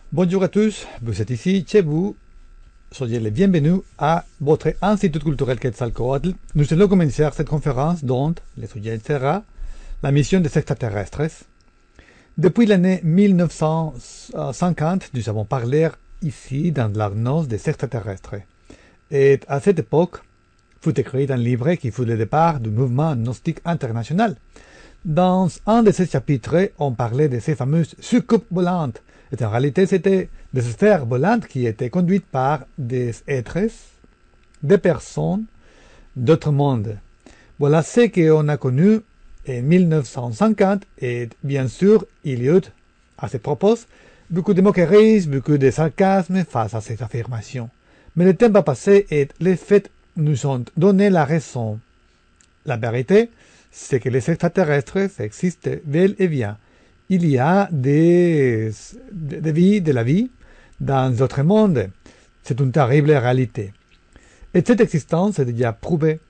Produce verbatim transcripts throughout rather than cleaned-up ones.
Bonjour à tous, vous êtes ici chez vous. Soyez les bienvenus à votre Institut culturel Quetzalcoatl. Nous allons commencer cette conférence dont le sujet sera la mission des extraterrestres. Depuis l'année mille neuf cent cinquante, nous avons parlé ici dans l'annonce des extraterrestres. Et à cette époque, fut écrit un livre qui fut le départ du mouvement gnostique international. Dans un de ces chapitres, on parlait de ces fameuses soucoupes volantes. Et en réalité, c'était des sphères volantes qui étaient conduites par des êtres, des personnes d'autres mondes. Voilà ce qu'on a connu en mille neuf cent cinquante, et bien sûr, il y a eu, à ce propos, beaucoup de moqueries, beaucoup de sarcasme face à cette affirmation. Mais le temps va passer et les faits nous ont donné la raison. La vérité, c'est que les extraterrestres existent bel et bien. Il y a des, des vies, de la vie dans d'autres mondes. C'est une terrible réalité. Et cette existence est déjà prouvée.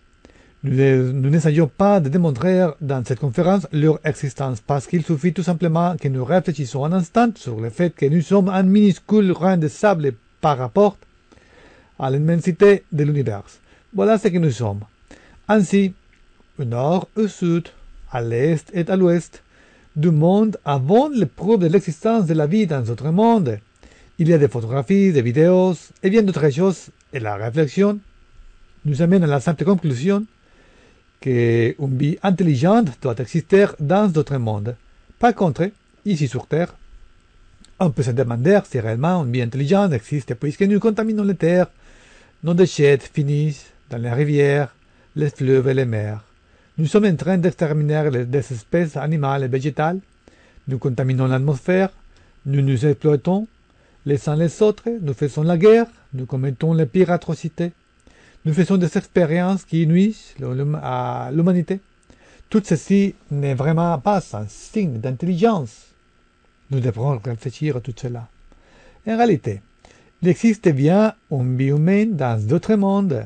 Nous n'essayons pas de démontrer dans cette conférence leur existence parce qu'il suffit tout simplement que nous réfléchissions un instant sur le fait que nous sommes un minuscule grain de sable par rapport à l'immensité de l'univers. Voilà ce que nous sommes. Ainsi, au nord, au sud, à l'est et à l'ouest du monde avant les preuves de l'existence de la vie dans d'autres mondes. Il y a des photographies, des vidéos et bien d'autres choses, et la réflexion nous amène à la simple conclusion qu'une vie intelligente doit exister dans d'autres mondes. Par contre, ici sur Terre, on peut se demander si réellement une vie intelligente existe puisque nous contaminons les terres, nos déchets finissent dans les rivières, les fleuves et les mers. Nous sommes en train d'exterminer les espèces animales et végétales, nous contaminons l'atmosphère, nous nous exploitons les uns les autres, nous faisons la guerre, nous commettons les pires atrocités, nous faisons des expériences qui nuisent à l'humanité. Tout ceci n'est vraiment pas un signe d'intelligence. Nous devrons réfléchir à tout cela. En réalité, il existe bien une vie humaine dans d'autres mondes,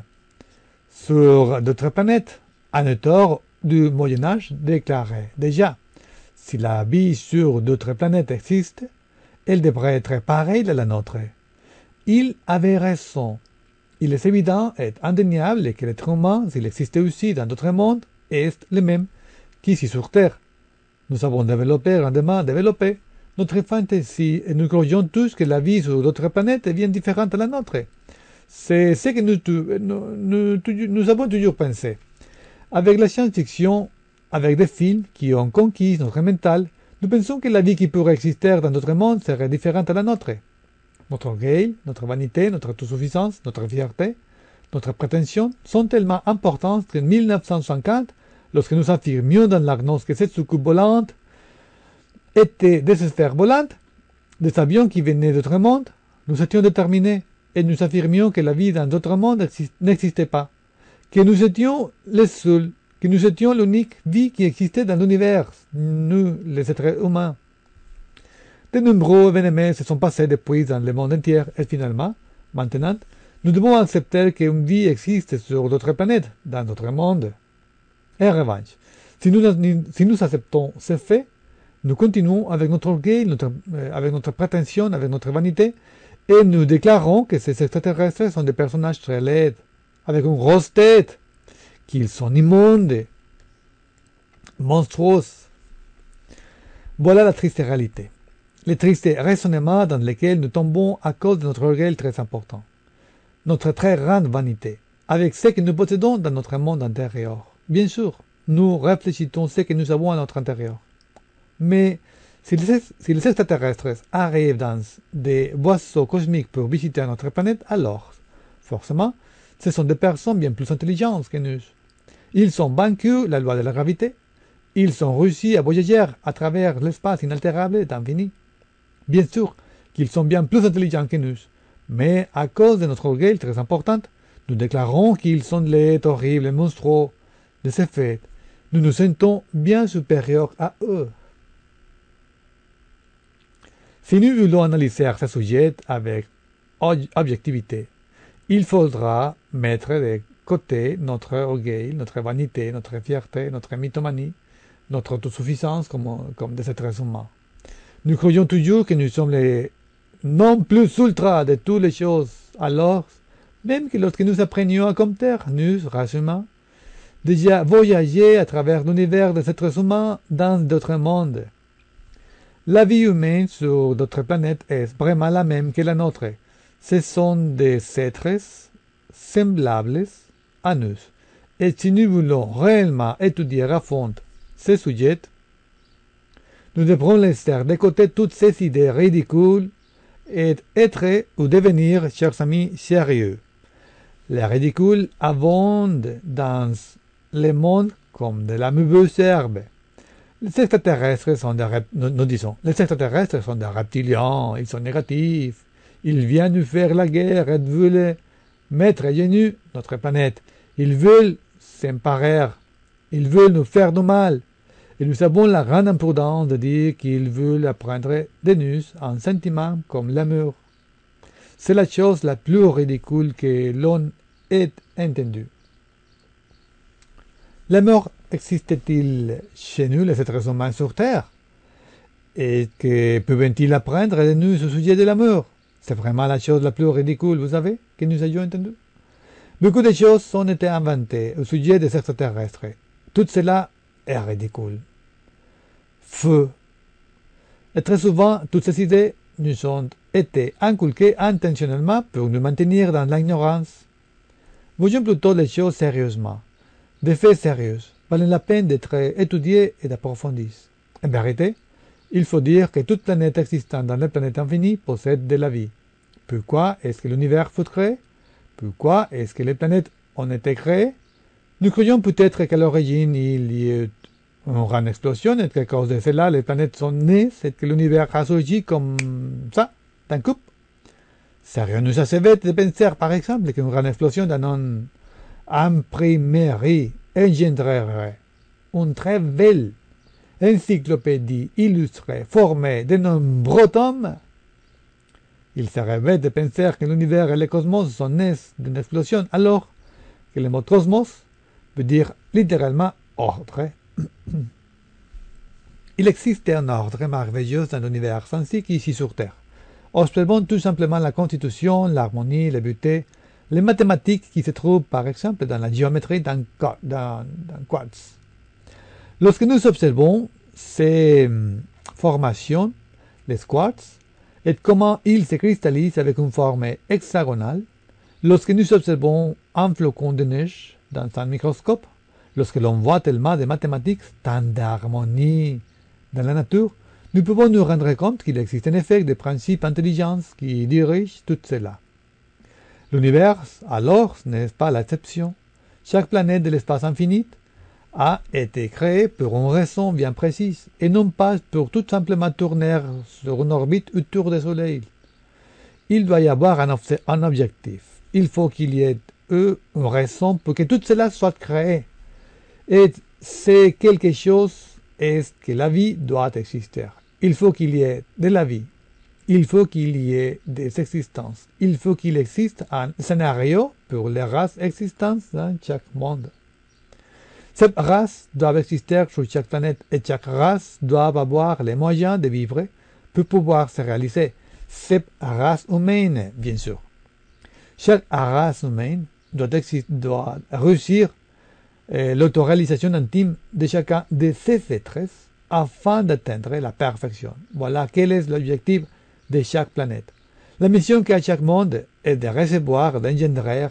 sur d'autres planètes. Un auteur du Moyen-Âge déclarait déjà, si la vie sur d'autres planètes existe, elle devrait être pareille à la nôtre. Il avait raison. Il est évident et indéniable que l'être humain, s'il existait aussi dans d'autres mondes, est le même qu'ici sur Terre. Nous avons développé, grandement développé, notre fantaisie et nous croyons tous que la vie sur d'autres planètes est bien différente à la nôtre. C'est ce que nous, nous, nous, nous avons toujours pensé. Avec la science-fiction, avec des films qui ont conquis notre mental, nous pensons que la vie qui pourrait exister dans notre monde serait différente à la nôtre. Notre orgueil, notre vanité, notre autosuffisance, notre fierté, notre prétention sont tellement importantes qu'en mille neuf cent cinquante, lorsque nous affirmions dans l'agnos que cette soucoupe volante était des sphères volantes, des avions qui venaient d'autres mondes, nous étions déterminés et nous affirmions que la vie dans d'autres mondes n'existait pas. Que nous étions les seuls, que nous étions l'unique vie qui existait dans l'univers, nous, les êtres humains. De nombreux événements se sont passés depuis dans le monde entier, et finalement, maintenant, nous devons accepter qu'une vie existe sur d'autres planètes, dans d'autres mondes. En revanche, si nous, si nous acceptons ces faits, nous continuons avec notre orgueil, notre, euh, avec notre prétention, avec notre vanité, et nous déclarons que ces extraterrestres sont des personnages très laids, avec une grosse tête, qu'ils sont immondes, monstrueux. Voilà la triste réalité, le triste raisonnement dans lequel nous tombons à cause de notre orgueil très important, notre très grande vanité, avec ce que nous possédons dans notre monde intérieur. Bien sûr, nous réfléchissons ce que nous avons à notre intérieur. Mais si les, si les extraterrestres arrivent dans des vaisseaux cosmiques pour visiter notre planète, alors, forcément, ce sont des personnes bien plus intelligentes que nous. Ils ont vaincu la loi de la gravité. Ils ont réussi à voyager à travers l'espace inaltérable et infini. Bien sûr qu'ils sont bien plus intelligents que nous, mais à cause de notre orgueil très important, nous déclarons qu'ils sont laids, horribles, monstrueux. De ce fait, nous nous sentons bien supérieurs à eux. Si nous voulons analyser ce sujet avec objectivité, il faudra mettre de côté notre orgueil, notre vanité, notre fierté, notre mythomanie, notre autosuffisance comme, comme des êtres humains. Nous croyons toujours que nous sommes les non plus ultra de toutes les choses, alors, même que lorsque nous apprenions à compter, nous, race humaine, déjà voyager à travers l'univers des êtres humains dans d'autres mondes. La vie humaine sur d'autres planètes est vraiment la même que la nôtre. Ce sont des êtres semblables à nous. Et si nous voulons réellement étudier à fond ces sujets, nous devrons laisser de côté toutes ces idées ridicules et être ou devenir, chers amis, sérieux. Les ridicules abondent dans le monde comme de la mauvaise herbe. Les extraterrestres sont des rep... nous, nous disons, les extraterrestres sont des reptiliens, ils sont négatifs, ils viennent nous faire la guerre et veulent mettre à genoux notre planète. Ils veulent s'emparer, ils veulent nous faire du mal. Et nous avons la grande imprudence de dire qu'ils veulent apprendre de nous un sentiment comme l'amour. C'est la chose la plus ridicule que l'on ait entendue. L'amour existe-t-il chez nous, les êtres humains sur Terre? Et que peuvent-ils apprendre de nous au sujet de l'amour? C'est vraiment la chose la plus ridicule, vous savez, que nous ayons entendu. Beaucoup de choses ont été inventées au sujet des extraterrestres. Tout cela est ridicule. Feu. Et très souvent, toutes ces idées nous ont été inculquées intentionnellement pour nous maintenir dans l'ignorance. Voyons plutôt les choses sérieusement. Des faits sérieux valent la peine d'être étudiés et d'approfondis. En vérité, il faut dire que toute planète existante dans la planète infinie possède de la vie. Pourquoi est-ce que l'univers fut créé? Pourquoi est-ce que les planètes ont été créées? Nous croyons peut-être qu'à l'origine il y a eu une grande explosion et qu'à cause de cela les planètes sont nées et que l'univers a surgi comme ça, d'un coup. Serions-nous assez bêtes de penser par exemple qu'une grande explosion d'un nom imprimerie engendrerait une très belle encyclopédie illustrée formée de nombreux tomes? Il serait bête de penser que l'univers et le cosmos sont nés d'une explosion, alors que le mot cosmos veut dire littéralement ordre. Il existe un ordre merveilleux dans l'univers ainsi qu'ici sur Terre. Observons tout simplement la constitution, l'harmonie, la beauté, les mathématiques qui se trouvent par exemple dans la géométrie d'un quartz. Lorsque nous observons ces formations, les quartz, et comment ils se cristallisent avec une forme hexagonale, lorsque nous observons un flocon de neige dans un microscope, lorsque l'on voit tellement de mathématiques, tant d'harmonie dans la nature, nous pouvons nous rendre compte qu'il existe en effet des principes intelligents qui dirigent tout cela. L'univers, alors, n'est pas l'exception. Chaque planète de l'espace infini a été créée pour une raison bien précise, et non pas pour tout simplement tourner sur une orbite autour du Soleil. Il doit y avoir un, un objectif. Il faut qu'il y ait une raison pour que tout cela soit créé. Et c'est quelque chose est que la vie doit exister. Il faut qu'il y ait de la vie. Il faut qu'il y ait des existences. Il faut qu'il existe un scénario pour les races existantes dans chaque monde. Cette race doit exister sur chaque planète et chaque race doit avoir les moyens de vivre pour pouvoir se réaliser. Cette race humaine, bien sûr. Chaque race humaine doit, doit réussir euh, l'autoréalisation intime de chacun de ses êtres afin d'atteindre la perfection. Voilà quel est l'objectif de chaque planète. La mission qu'a chaque monde est de recevoir, d'engendrer,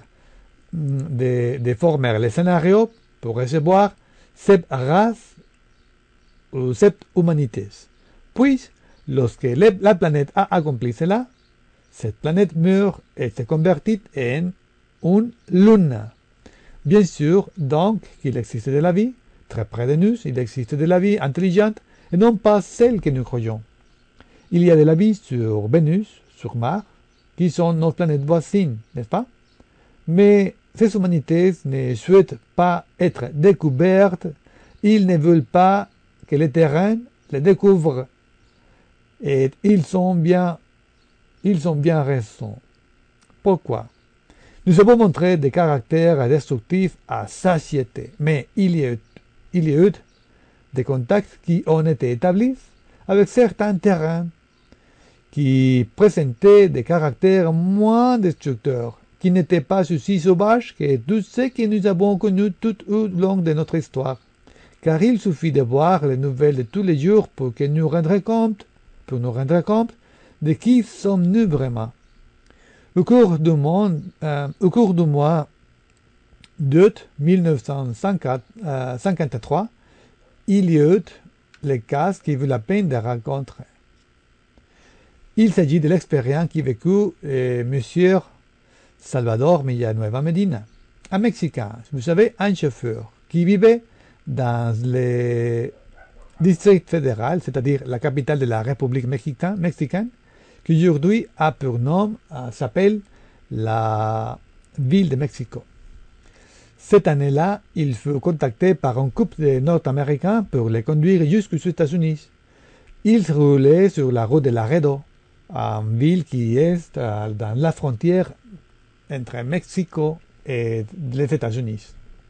de, de former les scénarios pour recevoir cette race ou cette humanité. Puis, lorsque la planète a accompli cela, cette planète meurt et se convertit en une lune. Bien sûr, donc, qu'il existe de la vie, très près de nous, il existe de la vie intelligente, et non pas celle que nous croyons. Il y a de la vie sur Vénus, sur Mars, qui sont nos planètes voisines, n'est-ce pas? Mais ces humanités ne souhaitent pas être découvertes, ils ne veulent pas que le terrain les découvre. Et ils sont bien, ils ont bien raison. Pourquoi? Nous avons montré des caractères destructifs à satiété, mais il y a, il y a eu des contacts qui ont été établis avec certains terrains qui présentait des caractères moins destructeurs, qui n'étaient pas aussi sauvages que tout ce que nous avons connu tout au long de notre histoire. Car il suffit de voir les nouvelles de tous les jours pour que nous rendre compte, pour nous rendre compte de qui sommes-nous vraiment. Au cours du, monde, euh, au cours du mois d'août mille neuf cent cinquante-trois, il y eut le cas qui vaut la peine de rencontrer. Il s'agit de l'expérience qui vécut euh, M. Salvador Villanueva Medina, un Mexicain, vous savez, un chauffeur, qui vivait dans le district fédéral, c'est-à-dire la capitale de la République mexicaine, mexicaine qui aujourd'hui a pour nom, euh, s'appelle la ville de Mexico. Cette année-là, il fut contacté par un couple de Nord-Américains pour les conduire jusqu'aux États-Unis. Ils roulaient sur la route de Laredo, une ville qui est euh, dans la frontière entre Mexico et les États-Unis.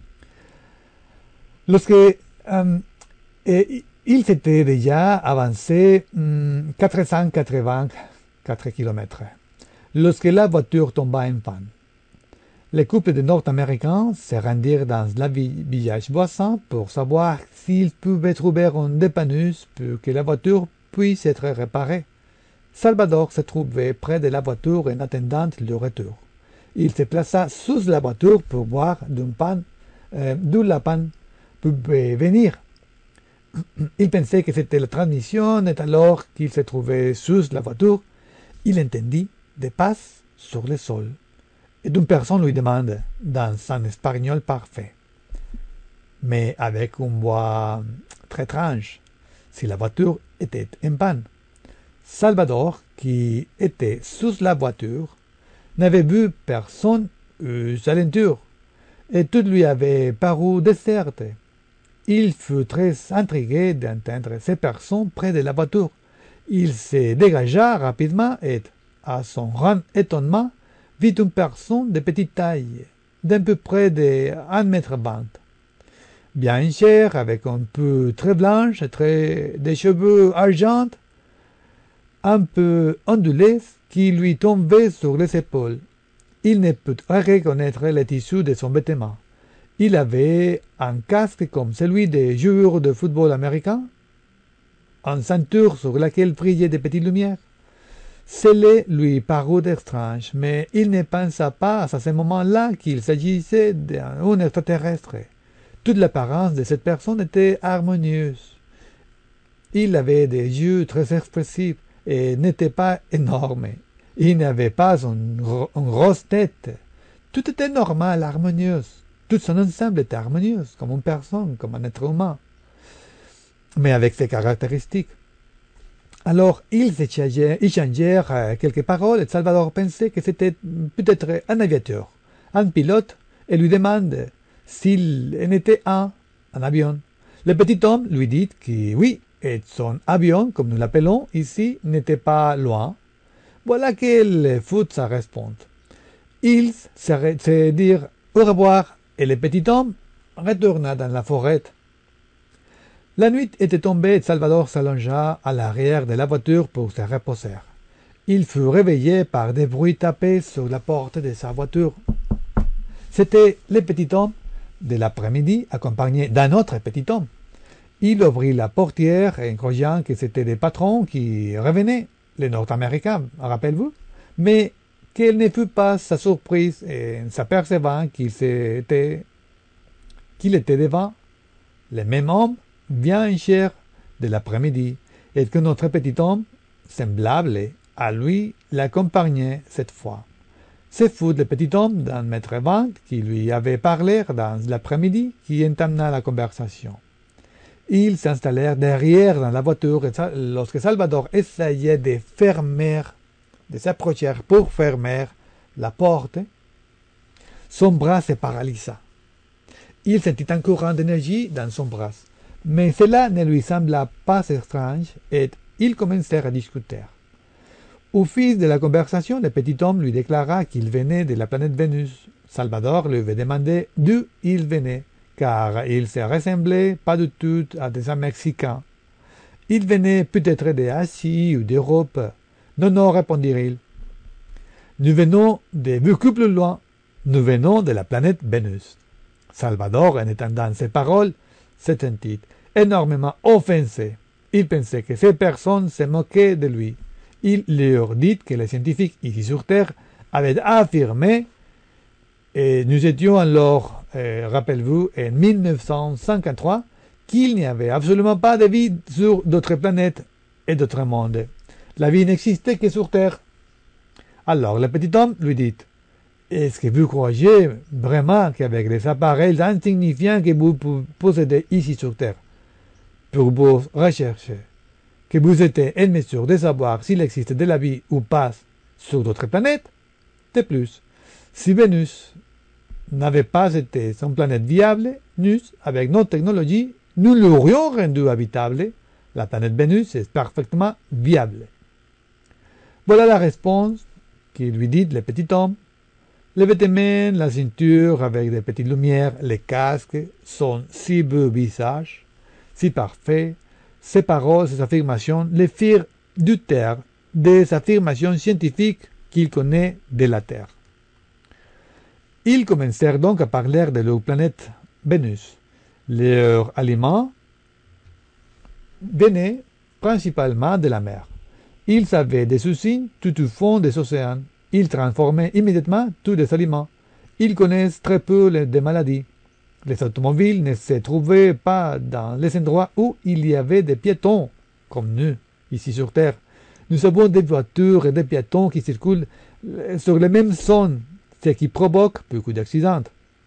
Lorsque euh, et, il s'était déjà avancé hum, quatre cent quatre-vingt-quatre kilomètres lorsque la voiture tomba en panne. Les couples de Nord-Américains se rendirent dans le village voisin pour savoir s'ils pouvaient trouver une dépanneuse pour que la voiture puisse être réparée. Salvador se trouvait près de la voiture en attendant le retour. Il se plaça sous la voiture pour voir d'où euh, la panne pouvait venir. Il pensait que c'était la transmission, et alors qu'il se trouvait sous la voiture, il entendit des pas sur le sol. Et une personne lui demande, dans un espagnol parfait, mais avec une voix très étrange, si la voiture était en panne. Salvador, qui était sous la voiture, n'avait vu personne aux alentours, et tout lui avait paru déserte. Il fut très intrigué d'entendre ces personnes près de la voiture. Il se dégagea rapidement et, à son grand étonnement, vit une personne de petite taille, d'à peu près de un mètre vingt. Bien chère, avec un peu très blanche, très, des cheveux argent, un peu ondulés, qui lui tombaient sur les épaules. Il ne put reconnaître les tissus de son vêtement. Il avait un casque comme celui des joueurs de football américains, une ceinture sur laquelle brillaient des petites lumières. Cela lui parut étrange, mais il ne pensa pas à ce moment-là qu'il s'agissait d'un extraterrestre. Toute l'apparence de cette personne était harmonieuse. Il avait des yeux très expressifs et n'était pas énorme. Il n'avait pas une, une grosse tête. Tout était normal, harmonieux. Tout son ensemble était harmonieux, comme une personne, comme un être humain, mais avec ses caractéristiques. Alors, ils échangèrent quelques paroles et Salvador pensait que c'était peut-être un aviateur, un pilote, et lui demande s'il en était un, un avion. Le petit homme lui dit que oui, et son avion, comme nous l'appelons ici, n'était pas loin. Voilà qu'il fut sa réponse. Ils se, se dirent au revoir et le petit homme retourna dans la forêt. La nuit était tombée et Salvador s'allongea à l'arrière de la voiture pour se reposer. Il fut réveillé par des bruits tapés sur la porte de sa voiture. C'était le petit homme de l'après-midi accompagné d'un autre petit homme. Il ouvrit la portière en croyant que c'était des patrons qui revenaient, les Nord-Américains, rappelez-vous, mais quelle ne fut pas sa surprise en s'apercevant qu'il était, qu'il était devant le même homme bien cher de l'après-midi et que notre petit homme, semblable à lui, l'accompagnait cette fois. C'est fou le petit homme d'un mètre vingt qui lui avait parlé dans l'après-midi qui entamena la conversation. Ils s'installèrent derrière dans la voiture et lorsque Salvador essayait de fermer, de s'approcher pour fermer la porte, son bras se paralysa. Il sentit un courant d'énergie dans son bras, mais cela ne lui sembla pas étrange et ils commencèrent à discuter. Au fil de la conversation, le petit homme lui déclara qu'il venait de la planète Vénus. Salvador lui avait demandé d'où il venait, car il se ressemblait pas du tout à des Mexicains. Il venait peut-être d'Asie ou d'Europe, Non, non, répondirent-ils. Nous venons de beaucoup plus loin. Nous venons de la planète Vénus. Salvador, en entendant ces paroles, se sentit énormément offensé. Il pensait que ces personnes se moquaient de lui. Il leur dit que les scientifiques ici sur Terre avaient affirmé, et nous étions alors, euh, rappelez-vous, en mille neuf cent cinquante-trois, qu'il n'y avait absolument pas de vie sur d'autres planètes et d'autres mondes. La vie n'existait que sur Terre. Alors le petit homme lui dit, est-ce que vous croyez vraiment qu'avec les appareils insignifiants que vous possédez ici sur Terre, pour vos recherches, que vous êtes en mesure de savoir s'il existe de la vie ou pas sur d'autres planètes? De plus, si Vénus n'avait pas été une planète viable, nous, avec notre technologie, nous l'aurions rendue habitable. La planète Vénus est parfaitement viable. Voilà la réponse qui lui dit le petit homme. Les vêtements, la ceinture avec des petites lumières, les casques, son si beau visage, si parfait, ses paroles, ses affirmations, les firent du terre des affirmations scientifiques qu'il connaît de la Terre. Ils commencèrent donc à parler de leur planète Vénus. Leurs aliments venaient principalement de la mer. Ils avaient des usines tout au fond des océans. Ils transformaient immédiatement tous les aliments. Ils connaissent très peu des maladies. Les automobiles ne se trouvaient pas dans les endroits où il y avait des piétons, comme nous, ici sur Terre. Nous avons des voitures et des piétons qui circulent sur les mêmes zones, ce qui provoque beaucoup d'accidents.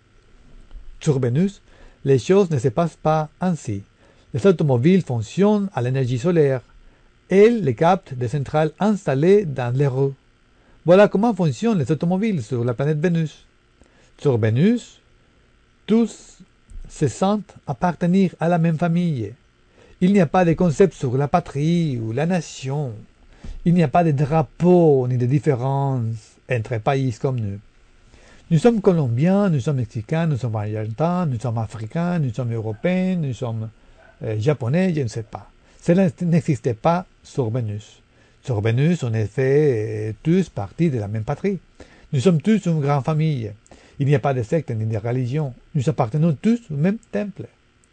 Sur Vénus, les choses ne se passent pas ainsi. Les automobiles fonctionnent à l'énergie solaire. Elles les captent des centrales installées dans les roues. Voilà comment fonctionnent les automobiles sur la planète Vénus. Sur Vénus, tous se sentent appartenir à la même famille. Il n'y a pas de concept sur la patrie ou la nation. Il n'y a pas de drapeau ni de différence entre pays comme nous. Nous sommes colombiens, nous sommes mexicains, nous sommes argentins, nous sommes africains, nous sommes européens, nous sommes euh, japonais, je ne sais pas. Cela n'existait pas sur Vénus. Sur Vénus, on est fait euh, tous partie de la même patrie. Nous sommes tous une grande famille. Il n'y a pas de secte ni de religion. Nous appartenons tous au même temple.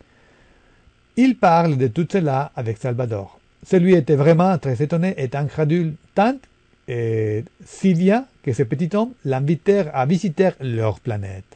Il parle de tout cela avec Salvador. Celui était vraiment très étonné et incrédule, tant et si bien que ce petit homme l'invitèrent à visiter leur planète.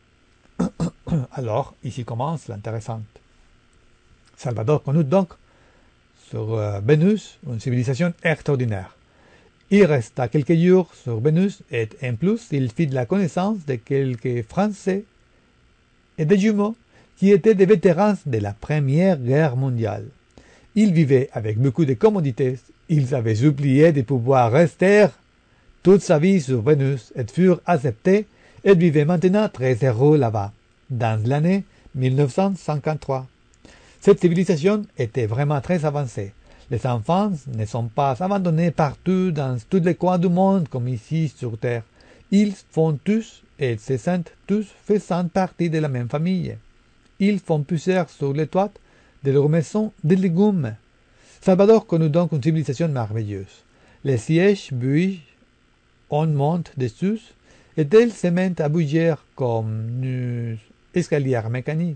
Alors, ici commence l'intéressant. Salvador connut donc sur euh, Vénus une civilisation extraordinaire. Il resta quelques jours sur Vénus et en plus il fit la connaissance de quelques Français et des jumeaux qui étaient des vétérans de la Première Guerre mondiale. Ils vivaient avec beaucoup de commodités. Ils avaient oublié de pouvoir rester toute sa vie sur Vénus et furent acceptés et vivaient maintenant très heureux là-bas, dans l'année mille neuf cent cinquante-trois. Cette civilisation était vraiment très avancée. Les enfants ne sont pas abandonnés partout dans tous les coins du monde comme ici sur Terre. Ils font tous et se sentent tous faisant partie de la même famille. Ils font puiser sur les toits de leur maison des légumes. Salvador connut donc une civilisation merveilleuse. Les sièges bouillent, on monte dessus, et elles se mettent à bouger comme une escalier mécanique.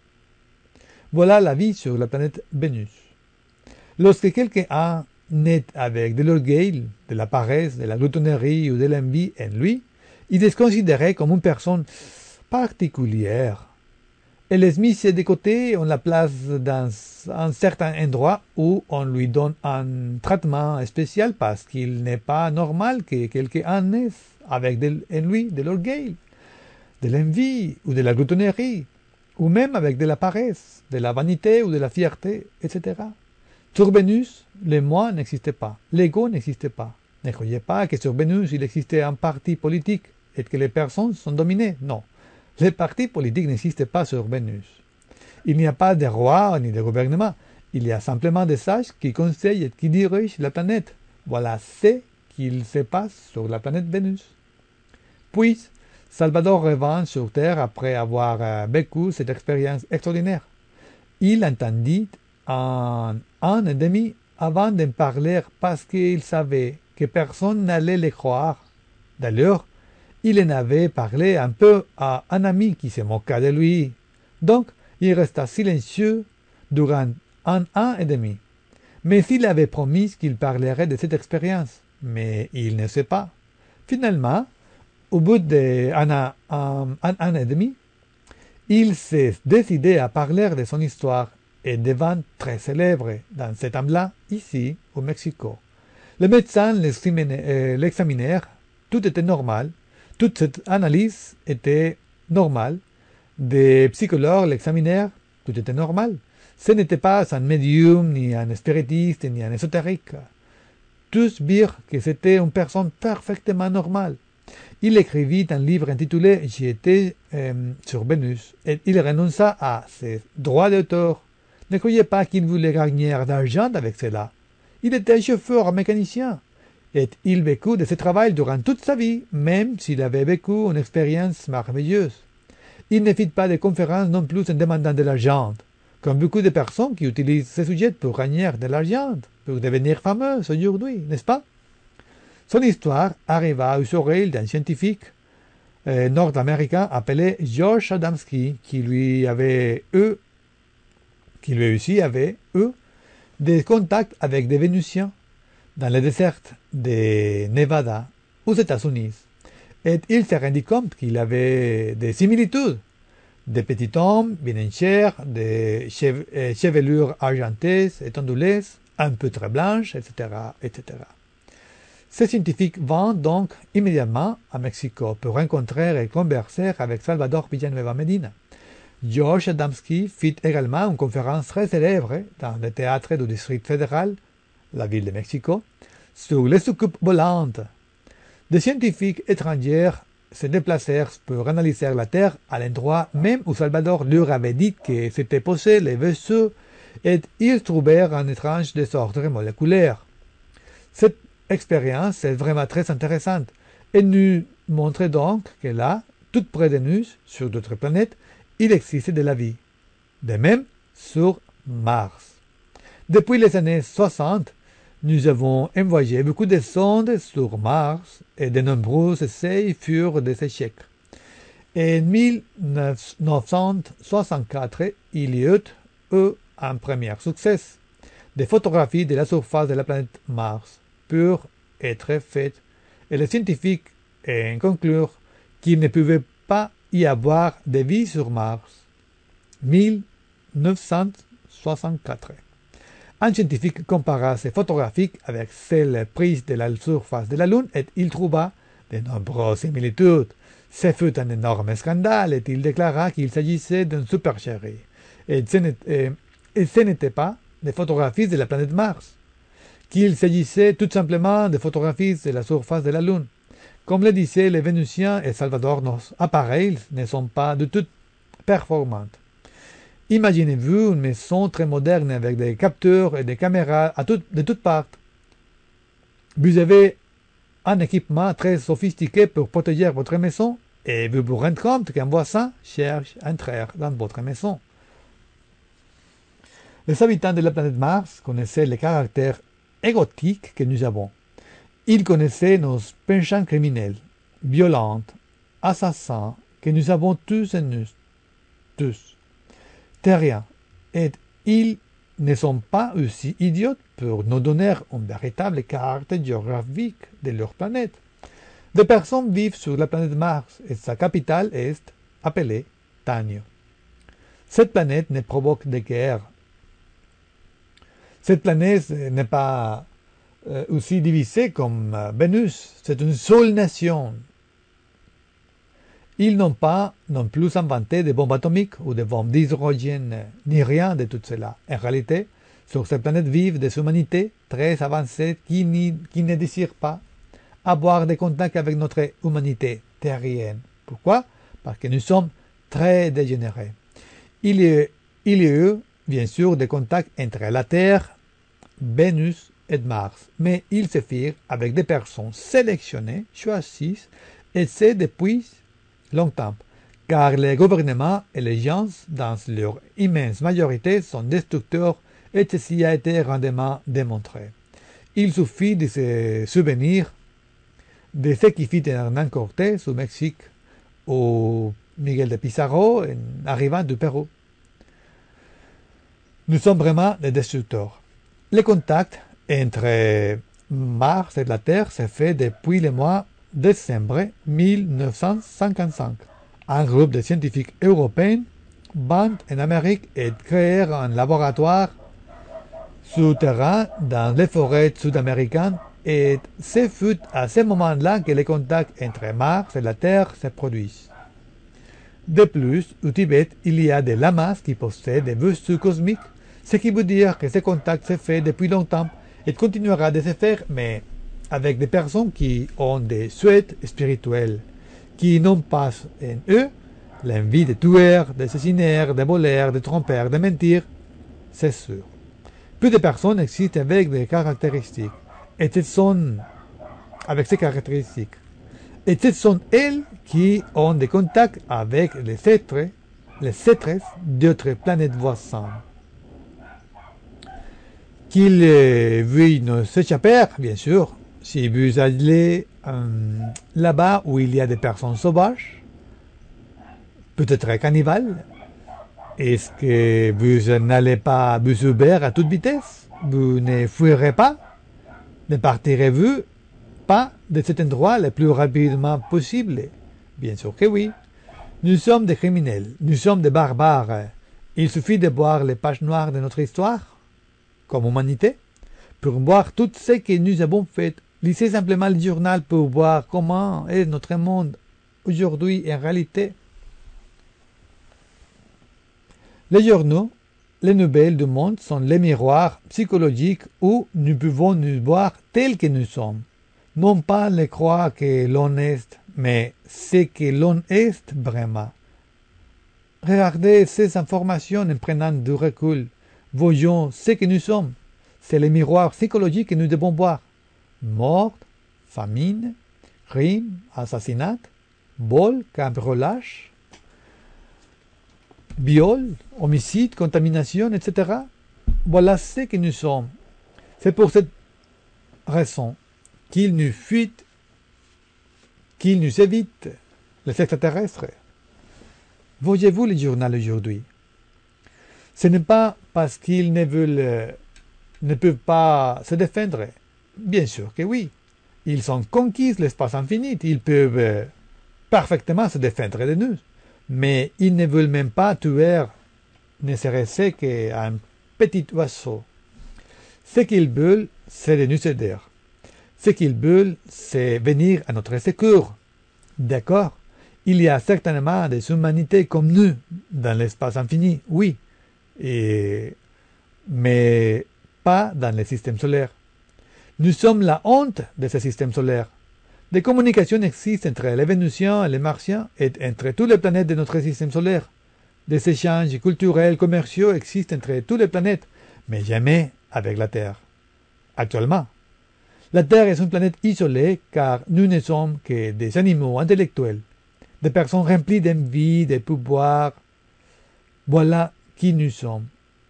Voilà la vie sur la planète Vénus. Lorsque quelqu'un naît avec de l'orgueil, de la paresse, de la gloutonnerie ou de l'envie en lui, il est considéré comme une personne particulière. Elle est mise de côté, on la place dans un certain endroit où on lui donne un traitement spécial parce qu'il n'est pas normal que quelqu'un naisse avec de, en lui de l'orgueil, de l'envie ou de la gloutonnerie, ou même avec de la paresse, de la vanité ou de la fierté, et cetera. Sur Vénus, le moi n'existait pas, l'ego n'existait pas. Ne croyez pas que sur Vénus il existait un parti politique et que les personnes sont dominées, non. Les partis politiques n'existent pas sur Vénus. Il n'y a pas de roi ni de gouvernement. Il y a simplement des sages qui conseillent et qui dirigent la planète. Voilà ce qu'il se passe sur la planète Vénus. Puis, Salvador revint sur Terre après avoir euh, vécu cette expérience extraordinaire. Il entendit un an et demi avant d'en parler parce qu'il savait que personne n'allait les croire. D'ailleurs, il en avait parlé un peu à un ami qui se moqua de lui. Donc, il resta silencieux durant un an et demi. Mais il avait promis qu'il parlerait de cette expérience. Mais il ne sait pas. Finalement, au bout d'un an, un, un an et demi, il s'est décidé à parler de son histoire et devint très célèbre dans cet homme-là, ici, au Mexico. Les médecins l'examinèrent, tout était normal, toute cette analyse était normale. Des psychologues l'examinèrent, tout était normal. Ce n'était pas un médium, ni un spiritiste, ni un ésotérique. Tous virent que c'était une personne parfaitement normale. Il écrivit un livre intitulé « J'étais euh, sur Vénus » et il renonça à ses droits d'auteur. Ne croyez pas qu'il voulait gagner d'argent avec cela. Il était chauffeur mécanicien et il vécut de ce travail durant toute sa vie, même s'il avait vécu une expérience merveilleuse. Il ne fit pas de conférences non plus en demandant de l'argent, comme beaucoup de personnes qui utilisent ce sujet pour gagner de l'argent, pour devenir fameux aujourd'hui, n'est-ce pas? Son histoire arriva aux oreilles d'un scientifique euh, nord-américain appelé George Adamski, qui lui avait eu, qui lui aussi avait eu des contacts avec des Vénusiens dans le désert de Nevada, aux États-Unis. Et il se rendit compte qu'il avait des similitudes. Des petits hommes, bien en chair, des chevelures argentées et onduleuses, un peu très blanches, et cetera, et cetera. Ce scientifique vint donc immédiatement à Mexico pour rencontrer et converser avec Salvador Villanueva Medina. George Adamski fit également une conférence très célèbre dans le théâtre du district fédéral, la ville de Mexico, sur les soucoupes volantes. Des scientifiques étrangers se déplacèrent pour analyser la Terre à l'endroit même où Salvador leur avait dit que s'étaient posés les vaisseaux et ils trouvèrent un étrange désordre moléculaire. Cette expérience est vraiment très intéressante et nous montre donc que là, tout près de nous, sur d'autres planètes, il existe de la vie. De même sur Mars. Depuis les années soixante, nous avons envoyé beaucoup de sondes sur Mars et de nombreux essais furent des échecs. En mille neuf cent soixante-quatre, il y eut un premier succès. Des photographies de la surface de la planète Mars purent être faites et les scientifiques en conclurent qu'il ne pouvait pas y avoir de vie sur Mars. mille neuf cent soixante-quatre. Un scientifique compara ces photographies avec celles prises de la surface de la Lune et il trouva de nombreuses similitudes. Ce fut un énorme scandale et il déclara qu'il s'agissait d'une supercherie. Et ce n'était pas des photographies de la planète Mars, qu'il s'agissait tout simplement de photographies de la surface de la Lune. Comme le disaient les Vénusiens et Salvador, nos appareils ne sont pas du tout performants. Imaginez-vous une maison très moderne avec des capteurs et des caméras à tout, de toutes parts. Vous avez un équipement très sophistiqué pour protéger votre maison et vous vous rendez compte qu'un voisin cherche à entrer dans votre maison. Les habitants de la planète Mars connaissaient les caractères égotiques que nous avons. Ils connaissaient nos penchants criminels, violents, assassins, que nous avons tous et nous, tous. Terriens, et ils ne sont pas aussi idiots pour nous donner une véritable carte géographique de leur planète. Des personnes vivent sur la planète Mars et sa capitale est appelée Tanya. Cette planète ne provoque de guerre. Cette planète n'est pas euh, aussi divisée comme euh, Vénus, c'est une seule nation. Ils n'ont pas non plus inventé de bombes atomiques ou de bombes d'hydrogène, ni rien de tout cela. En réalité, sur cette planète vivent des humanités très avancées qui, ni, qui ne désirent pas avoir des contacts avec notre humanité terrienne. Pourquoi? Parce que nous sommes très dégénérés. Il y a, il y a eu, bien sûr, des contacts entre la Terre, Vénus et Mars, mais ils se firent avec des personnes sélectionnées, choisies, et c'est depuis longtemps, car les gouvernements et les gens, dans leur immense majorité, sont destructeurs et ceci a été rendement démontré. Il suffit de se souvenir de ce qui fit Hernán Cortés au Mexique ou Miguel de Pizarro en arrivant du Pérou. Nous sommes vraiment des destructeurs. Le contact entre Mars et la Terre s'est fait depuis le mois de décembre mille neuf cent cinquante-cinq. Un groupe de scientifiques européens vint en Amérique et créèrent un laboratoire souterrain dans les forêts sud-américaines et ce fut à ce moment-là que les contacts entre Mars et la Terre se produisent. De plus, au Tibet, il y a des lamas qui possèdent des vaisseaux cosmiques, ce qui veut dire que ce contact s'est fait depuis longtemps et continuera de se faire, mais avec des personnes qui ont des souhaits spirituels, qui n'ont pas en eux l'envie de tuer, d'assassiner, de voler, de tromper, de mentir, c'est sûr. Plus de personnes existent avec des caractéristiques, et ce sont avec ces caractéristiques. Et ce sont elles qui ont des contacts avec les êtres, les êtres d'autres planètes voisines. Qu'ils euh, veuillent nous s'échapper, bien sûr, si vous allez euh, là-bas où il y a des personnes sauvages, peut-être cannibales, est-ce que vous n'allez pas vous subir à toute vitesse? Vous ne fuirez pas? Ne partirez-vous pas de cet endroit le plus rapidement possible? Bien sûr que oui. Nous sommes des criminels, nous sommes des barbares. Il suffit de voir les pages noires de notre histoire, comme humanité, pour voir tout ce que nous avons fait. Lisez simplement le journal pour voir comment est notre monde aujourd'hui en réalité. Les journaux, les nouvelles du monde sont les miroirs psychologiques où nous pouvons nous voir tels que nous sommes. Non pas les croire que l'on est, mais ce que l'on est vraiment. Regardez ces informations en prenant du recul. Voyons ce que nous sommes. C'est les miroirs psychologiques que nous devons voir. Mort, famine, crime, assassinat, vol, cambriolage, viol, homicide, contamination, et cetera. Voilà ce que nous sommes. C'est pour cette raison qu'ils nous fuient, qu'ils nous évitent, les extraterrestres. Voyez-vous le journal aujourd'hui? Ce n'est pas parce qu'ils ne veulent, ne peuvent pas se défendre. Bien sûr que oui. Ils ont conquis l'espace infini. Ils peuvent parfaitement se défendre de nous. Mais ils ne veulent même pas tuer ne serait-ce qu'un petit oiseau. Ce qu'ils veulent, c'est de nous aider. Ce qu'ils veulent, c'est venir à notre secours. D'accord? Il y a certainement des humanités comme nous dans l'espace infini, oui. Et... mais pas dans le système solaire. Nous sommes la honte de ce système solaire. Des communications existent entre les Vénusiens et les Martiens et entre toutes les planètes de notre système solaire. Des échanges culturels, commerciaux existent entre toutes les planètes, mais jamais avec la Terre. Actuellement, la Terre est une planète isolée car nous ne sommes que des animaux intellectuels, des personnes remplies d'envie, de pouvoir. Voilà qui nous sommes.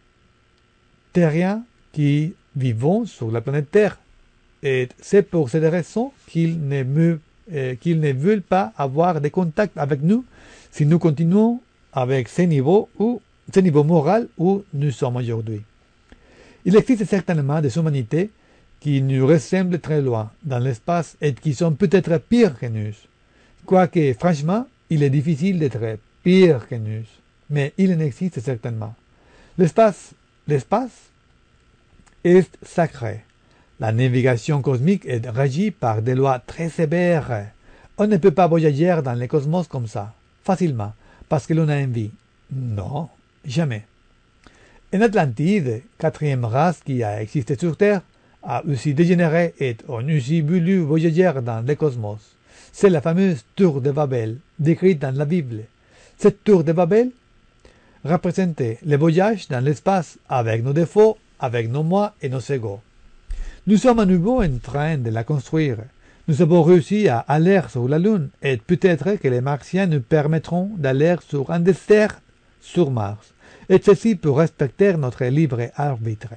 Terriens qui vivons sur la planète Terre. Et c'est pour cette raison qu'ils ne, me, euh, qu'ils ne veulent pas avoir de contact avec nous si nous continuons avec ce niveau, ou, ce niveau moral où nous sommes aujourd'hui. Il existe certainement des humanités qui nous ressemblent très loin dans l'espace et qui sont peut-être pires que nous. Quoique, franchement, il est difficile d'être pire que nous, mais il en existe certainement. L'espace, l'espace est sacré. La navigation cosmique est régie par des lois très sévères. On ne peut pas voyager dans le cosmos comme ça, facilement, parce que l'on a envie. Non, jamais. En Atlantide, quatrième race qui a existé sur Terre, a aussi dégénéré et on aussi voulu voyager dans le cosmos. C'est la fameuse tour de Babel, décrite dans la Bible. Cette tour de Babel représentait le voyage dans l'espace avec nos défauts, avec nos moi et nos égos. Nous sommes à nouveau en train de la construire. Nous avons réussi à aller sur la Lune et peut-être que les Martiens nous permettront d'aller sur un désert sur Mars. Et ceci pour respecter notre libre arbitre.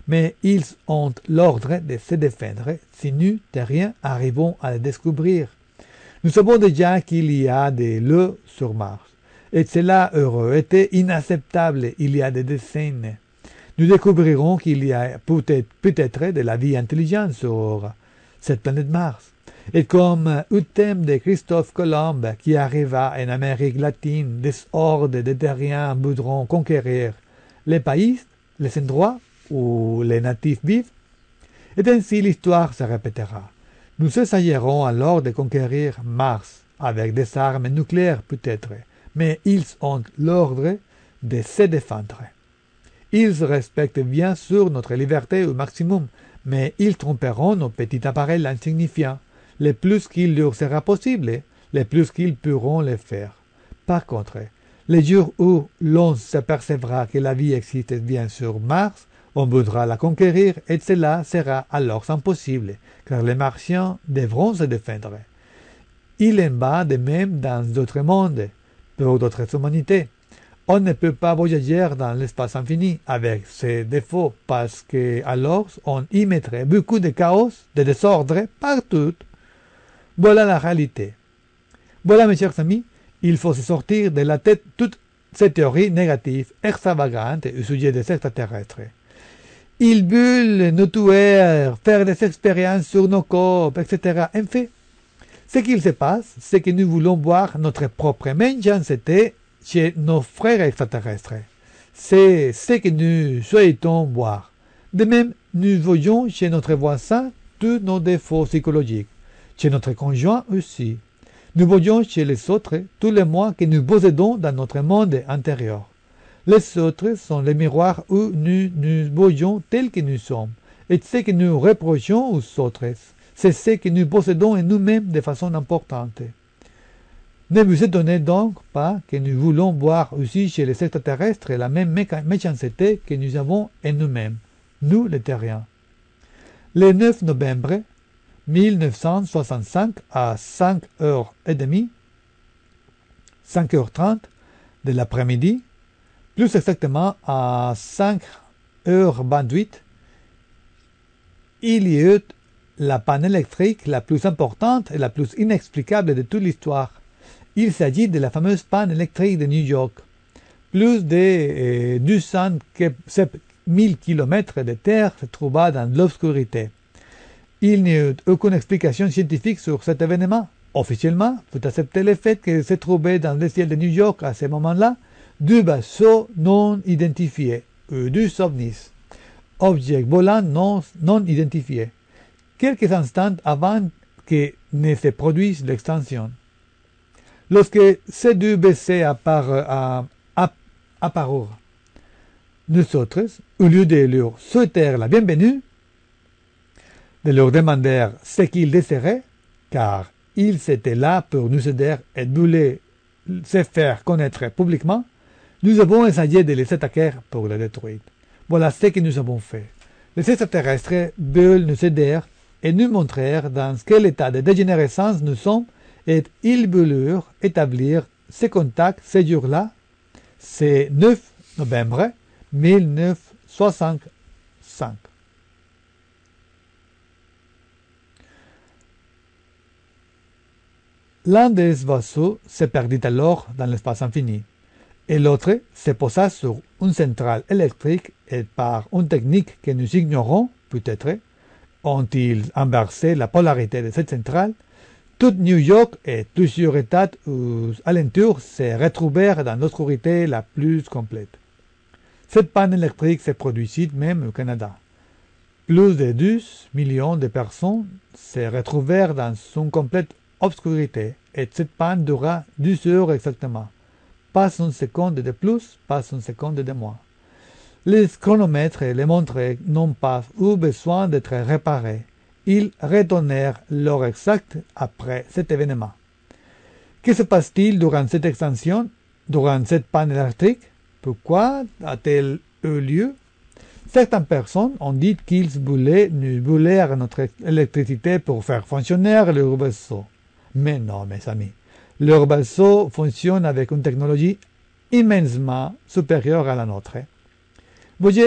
mais ils ont l'ordre de se défendre si nous, terriens, arrivons à les découvrir. Nous savons déjà qu'il y a de l'eau sur Mars, et cela aurait été inacceptable il y a des décennies. Nous découvrirons qu'il y a peut-être, peut-être de la vie intelligente sur cette planète Mars. Et comme au thème de Christophe Colomb qui arriva en Amérique latine, des hordes de terriens voudront conquérir les pays, les endroits où les natifs vivent, et ainsi l'histoire se répétera. Nous essayerons alors de conquérir Mars, avec des armes nucléaires peut-être, mais ils ont l'ordre de se défendre. Ils respectent bien sûr notre liberté au maximum, mais ils tromperont nos petits appareils insignifiants. Le plus qu'il leur sera possible, le plus qu'ils pourront le faire. Par contre, les jours où l'on s'apercevra que la vie existe bien sur Mars, on voudra la conquérir et cela sera alors impossible, car les Martiens devront se défendre. Il en va de même dans d'autres mondes, pour d'autres humanités. On ne peut pas voyager dans l'espace infini avec ses défauts parce que alors on y mettrait beaucoup de chaos, de désordre partout. Voilà la réalité. Voilà, mes chers amis, il faut se sortir de la tête toutes ces théories négatives, extravagantes au sujet des extraterrestres. Ils veulent nous tuer, faire des expériences sur nos corps, et cetera. En fait, ce qu'il se passe, c'est que nous voulons voir notre propre méchanceté chez nos frères extraterrestres. C'est ce que nous souhaitons voir. De même, nous voyons chez notre voisin tous nos défauts psychologiques, chez notre conjoint aussi. Nous voyons chez les autres tous les mois que nous possédons dans notre monde intérieur. Les autres sont les miroirs où nous nous voyons tels que nous sommes, et ce que nous reprochons aux autres, c'est ce que nous possédons en nous-mêmes de façon importante. Ne vous étonnez donc pas que nous voulons voir aussi chez les extraterrestres la même méchanceté que nous avons en nous-mêmes, nous les terriens. Le neuf novembre mille neuf cent soixante-cinq à cinq heures trente, cinq heures trente de l'après-midi, plus exactement à cinq heures vingt-huit, il y eut la panne électrique la plus importante et la plus inexplicable de toute l'histoire. Il s'agit de la fameuse panne électrique de New York. Plus de euh, deux cent mille kilomètres de terre se trouva dans l'obscurité. Il n'y eut aucune explication scientifique sur cet événement. Officiellement, faut accepter le fait qu'il se trouvait dans le ciel de New York à ce moment-là deux vaisseaux non identifiés, ou deux ovnis, objets volants non, non identifiés, quelques instants avant que ne se produise l'extinction. Lorsque ces deux vaisseaux apparurent, apparurent, nous autres, au lieu de leur souhaiter la bienvenue, de leur demander ce qu'ils désiraient, car ils étaient là pour nous aider et voulaient se faire connaître publiquement, nous avons essayé de les attaquer pour les détruire. Voilà ce que nous avons fait. Les extraterrestres veulent nous aider et nous montrer dans quel état de dégénérescence nous sommes et ils voulurent établir ce contact ce jour-là, c'est neuf novembre mille neuf cent soixante-cinq. L'un des vaisseaux se perdit alors dans l'espace infini, et l'autre se posa sur une centrale électrique et par une technique que nous ignorons, peut-être, ont-ils inversé la polarité de cette centrale. Tout New York et plusieurs États aux alentours se retrouvèrent dans l'obscurité la plus complète. Cette panne électrique se produisit même au Canada. Plus de douze millions de personnes se retrouvèrent dans une complète obscurité et cette panne dura douze heures exactement. Pas une seconde de plus, pas une seconde de moins. Les chronomètres et les montres n'ont pas eu besoin d'être réparés. Ils retournèrent l'heure exacte après cet événement. Que se passe-t-il durant cette extension, durant cette panne électrique? Pourquoi a-t-elle eu lieu? Certaines personnes ont dit qu'ils voulaient nous voler notre électricité pour faire fonctionner leur vaisseau. Mais non, mes amis. Leur vaisseau fonctionne avec une technologie immensément supérieure à la nôtre. Voyez,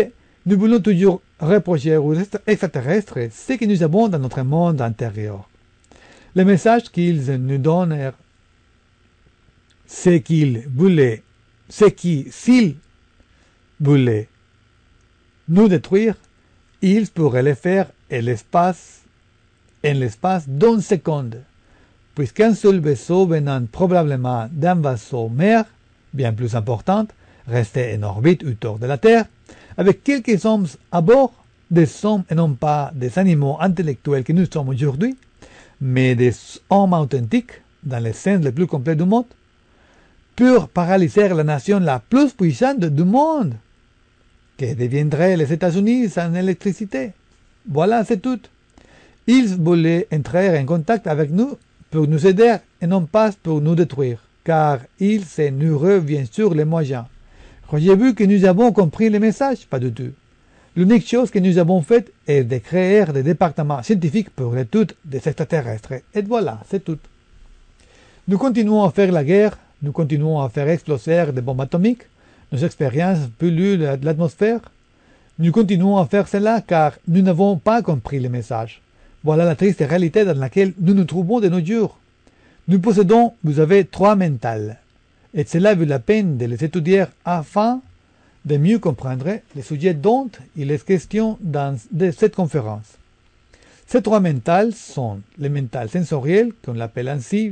Nous voulons toujours reprocher aux extraterrestres ce que nous avons dans notre monde intérieur. Le message qu'ils nous donnent, c'est qu'ils voulaient, c'est qui, s'ils voulaient nous détruire, ils pourraient le faire en l'espace, en l'espace d'une seconde, puisqu'un seul vaisseau venant probablement d'un vaisseau mère, bien plus important, restait en orbite autour de la Terre, avec quelques hommes à bord, des hommes et non pas des animaux intellectuels que nous sommes aujourd'hui, mais des hommes authentiques dans les sens les plus complets du monde, pour paralyser la nation la plus puissante du monde, que deviendrait les États-Unis sans électricité. Voilà, c'est tout. Ils voulaient entrer en contact avec nous pour nous aider et non pas pour nous détruire, car ils se nourrissent bien sûr les moyens. Croyez-vous que nous avons compris le message? Pas du tout. L'unique chose que nous avons faite est de créer des départements scientifiques pour l'étude des extraterrestres. Et voilà, c'est tout. Nous continuons à faire la guerre, nous continuons à faire exploser des bombes atomiques, nos expériences polluent l'atmosphère. Nous continuons à faire cela car nous n'avons pas compris le message. Voilà la triste réalité dans laquelle nous nous trouvons de nos jours. Nous possédons, vous avez trois mentales. Et cela vaut la peine de les étudier afin de mieux comprendre les sujets dont il est question dans cette conférence. Ces trois mentales sont les mentales sensorielles, qu'on l'appelle ainsi,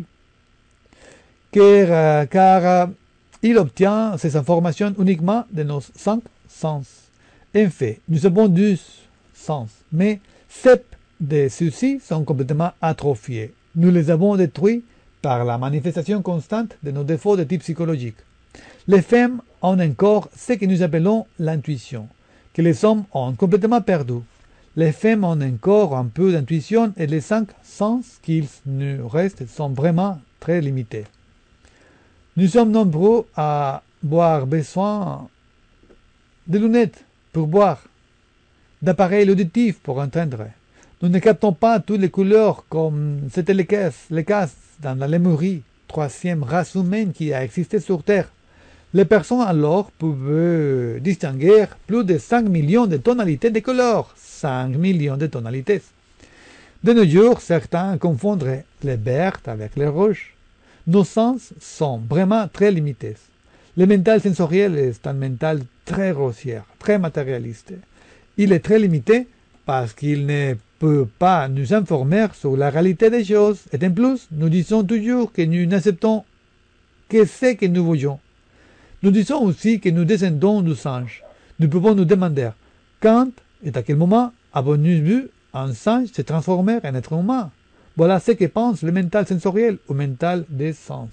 car, car il obtient ces informations uniquement de nos cinq sens. En fait, nous avons douze sens, mais sept de ceux-ci sont complètement atrophiés. Nous les avons détruits par la manifestation constante de nos défauts de type psychologique. Les femmes ont encore ce que nous appelons l'intuition, que les hommes ont complètement perdu. Les femmes ont encore un peu d'intuition et les cinq sens qu'ils nous restent sont vraiment très limités. Nous sommes nombreux à avoir besoin de lunettes pour boire, d'appareils auditifs pour entendre. Nous ne captons pas toutes les couleurs comme c'était le cas, le cas dans la Lémurie, troisième race humaine qui a existé sur Terre. Les personnes alors pouvaient distinguer plus de cinq millions de tonalités de couleurs. cinq millions de tonalités. De nos jours, certains confondent les verts avec les rouges. Nos sens sont vraiment très limités. Le mental sensoriel est un mental très grossier, très matérialiste. Il est très limité parce qu'il ne peut pas nous informer sur la réalité des choses. Et en plus, nous disons toujours que nous n'acceptons que ce que nous voyons. Nous disons aussi que nous descendons du singe. Nous pouvons nous demander quand et à quel moment avons-nous vu un singe se transformer en être humain? Voilà ce que pense le mental sensoriel ou mental des sens.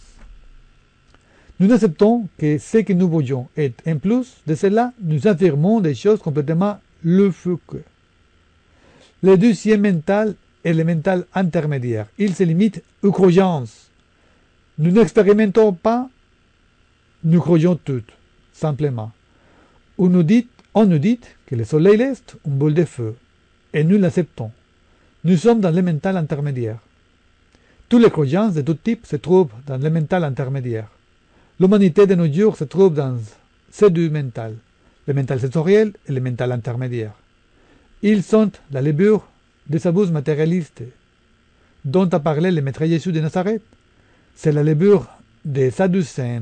Nous n'acceptons que ce que nous voyons et en plus de cela, nous affirmons des choses complètement loufoques. Le deuxième mental est le mental intermédiaire. Il se limite aux croyances. Nous n'expérimentons pas, nous croyons toutes, simplement. On nous dit, on nous dit que le soleil est une boule de feu, et nous l'acceptons. Nous sommes dans le mental intermédiaire. Toutes les croyances de tout type se trouvent dans le mental intermédiaire. L'humanité de nos jours se trouve dans ces deux mentales, le mental sensoriel et le mental intermédiaire. Ils sont la levure des abus matérialistes dont a parlé le maître Jésus de Nazareth. C'est la levure des Sadducéens.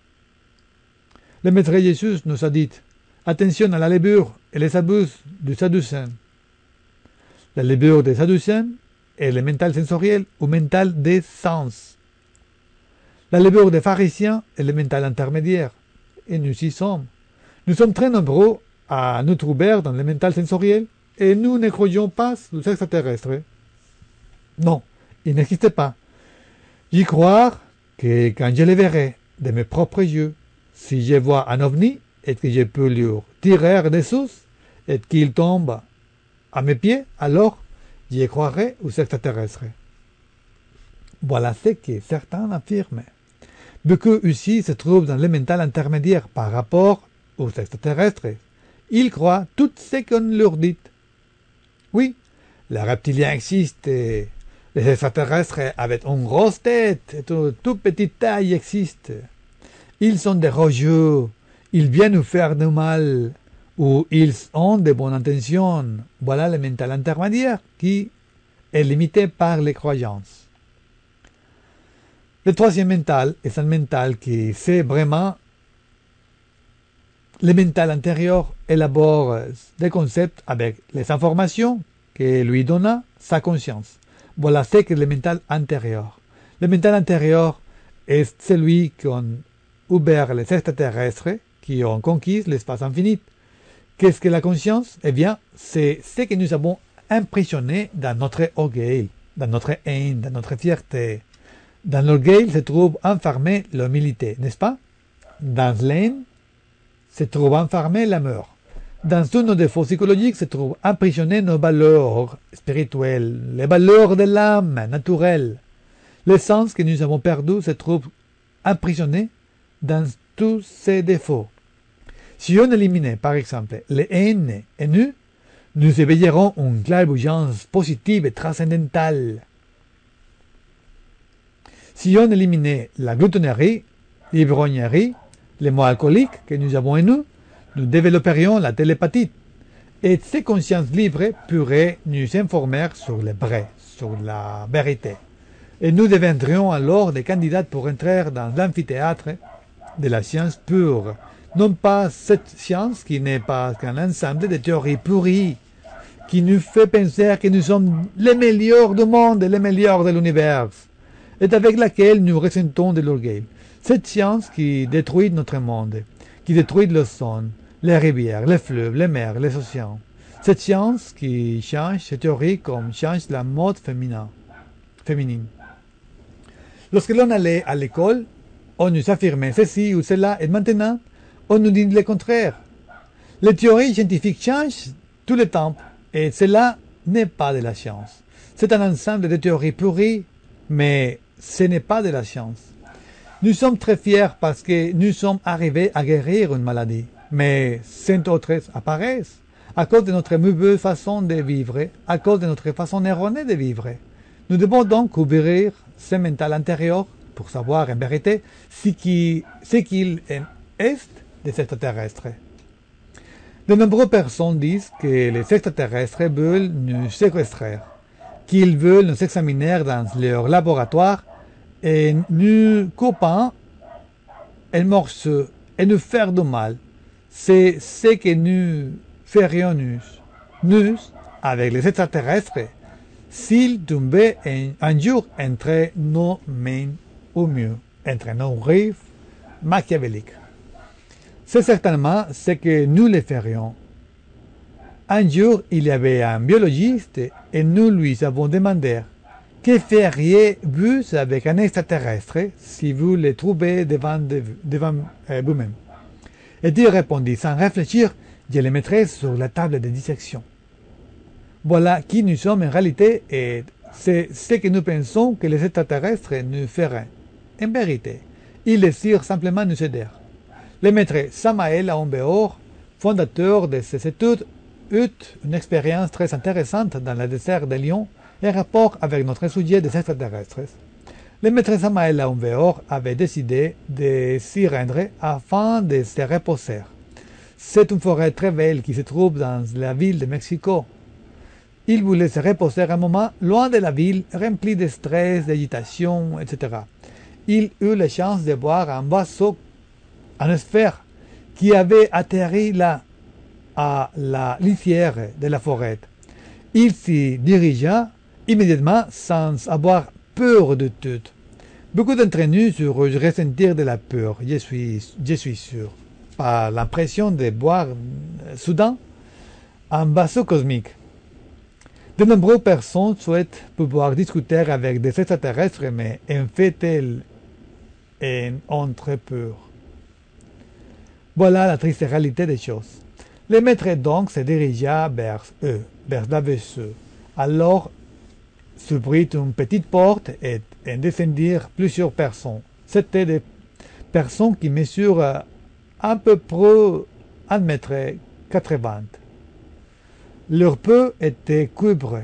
Le maître Jésus nous a dit attention à la levure et les abus du Sadducéen. La levure des Sadducéens est le mental sensoriel ou mental des sens. La levure des pharisiens est le mental intermédiaire. Et nous y sommes. Nous sommes très nombreux à nous trouver dans le mental sensoriel et nous ne croyons pas aux extraterrestres. Non, ils n'existent pas. J'y crois que quand je les verrai de mes propres yeux, si je vois un ovni et que je peux lui tirer dessus et qu'il tombe à mes pieds, alors j'y croirai aux extraterrestres. Voilà ce que certains affirment. Beaucoup ici se trouvent dans le mental intermédiaire par rapport aux extraterrestres. Ils croient tout ce qu'on leur dit. Oui, les reptiliens existent, et les extraterrestres avec une grosse tête et une toute petite taille existent. Ils sont des rageux, ils viennent nous faire du mal. ou ils ont de bonnes intentions. Voilà le mental intermédiaire qui est limité par les croyances. Le troisième mental est un mental qui sait vraiment. Le mental intérieur élabore des concepts avec les informations que lui donne sa conscience. Voilà ce que le mental intérieur. Le mental intérieur est celui qui ont ouvert les extraterrestres qui ont conquis l'espace infini. Qu'est-ce que la conscience? Eh bien, c'est ce que nous avons impressionné dans notre orgueil, dans notre haine, dans notre fierté. Dans l'orgueil se trouve enfermée l'humilité, n'est-ce pas? Dans l'haine se trouve enfermée l'amour. Dans tous nos défauts psychologiques se trouvent emprisonnées nos valeurs spirituelles, les valeurs de l'âme naturelle. L'essence que nous avons perdue se trouve emprisonnée dans tous ces défauts. Si on éliminait, par exemple, les haines et nous, nous éveillerons une clairvoyance positive et transcendantale. Si on éliminait la gloutonnerie, l'ivrognerie, les mots alcooliques que nous avons en nous, nous développerions la télépathie. Et ces consciences libres pourraient nous informer sur le vrai, sur la vérité. Et nous deviendrions alors des candidats pour entrer dans l'amphithéâtre de la science pure. Non pas cette science qui n'est pas qu'un ensemble de théories pourries, qui nous fait penser que nous sommes les meilleurs du monde et les meilleurs de l'univers, et avec laquelle nous ressentons de l'orgueil. Cette science qui détruit notre monde, qui détruit le son, les rivières, les fleuves, les mers, les océans. Cette science qui change ces théories comme change la mode féminin, féminine. Lorsque l'on allait à l'école, on nous affirmait ceci ou cela, et maintenant, on nous dit le contraire. Les théories scientifiques changent tout le temps, et cela n'est pas de la science. C'est un ensemble de théories pourries, mais ce n'est pas de la science. Nous sommes très fiers parce que nous sommes arrivés à guérir une maladie, mais cinq autres apparaissent à cause de notre mauvaise façon de vivre, à cause de notre façon erronée de vivre. Nous devons donc ouvrir ce mental intérieur pour savoir en vérité ce qu'il est des extraterrestres. De nombreuses personnes disent que les extraterrestres veulent nous séquestrer, qu'ils veulent nous examiner dans leur laboratoire et nous couper un morceau et nous faire du mal. C'est ce que nous ferions nous, nous avec les extraterrestres, s'ils tombaient un, un jour entre nos mains, ou mieux, entre nos rêves machiavéliques. C'est certainement ce que nous les ferions. Un jour, il y avait un biologiste et nous lui avons demandé « Que feriez-vous avec un extraterrestre si vous le trouvez devant, de, devant euh, vous-même » Et il répondit sans réfléchir « Je le mettrai sur la table de dissection. » Voilà qui nous sommes en réalité et c'est ce que nous pensons que les extraterrestres nous feraient. En vérité, ils désirent simplement nous aider. Le maître Samael Aoun-Béor, fondateur de ces études, eut une expérience très intéressante dans le désert de Lyon en rapport avec notre sujet des extraterrestres. Le maître Samael Aoun-Béor avait décidé de s'y rendre afin de se reposer. C'est une forêt très belle qui se trouve dans la ville de Mexico. Il voulait se reposer un moment loin de la ville, rempli de stress, d'agitation, et cetera. Il eut la chance de voir un vaisseau en sphère qui avait atterri là, à la lisière de la forêt. Il s'y dirigea immédiatement sans avoir peur de tout. Beaucoup d'entre nous surent ressentir de la peur, je suis, je suis sûr, par l'impression de voir soudain un vaisseau cosmique. De nombreuses personnes souhaitent pouvoir discuter avec des extraterrestres, mais en fait, elles ont très peur. Voilà la triste réalité des choses. Le maître donc se dirigea vers eux, vers la vaisseau. Alors s'ouvrit une petite porte et en descendirent plusieurs personnes. C'étaient des personnes qui mesurent à peu près un mètre quatre-vingts. Leur peau était cuivre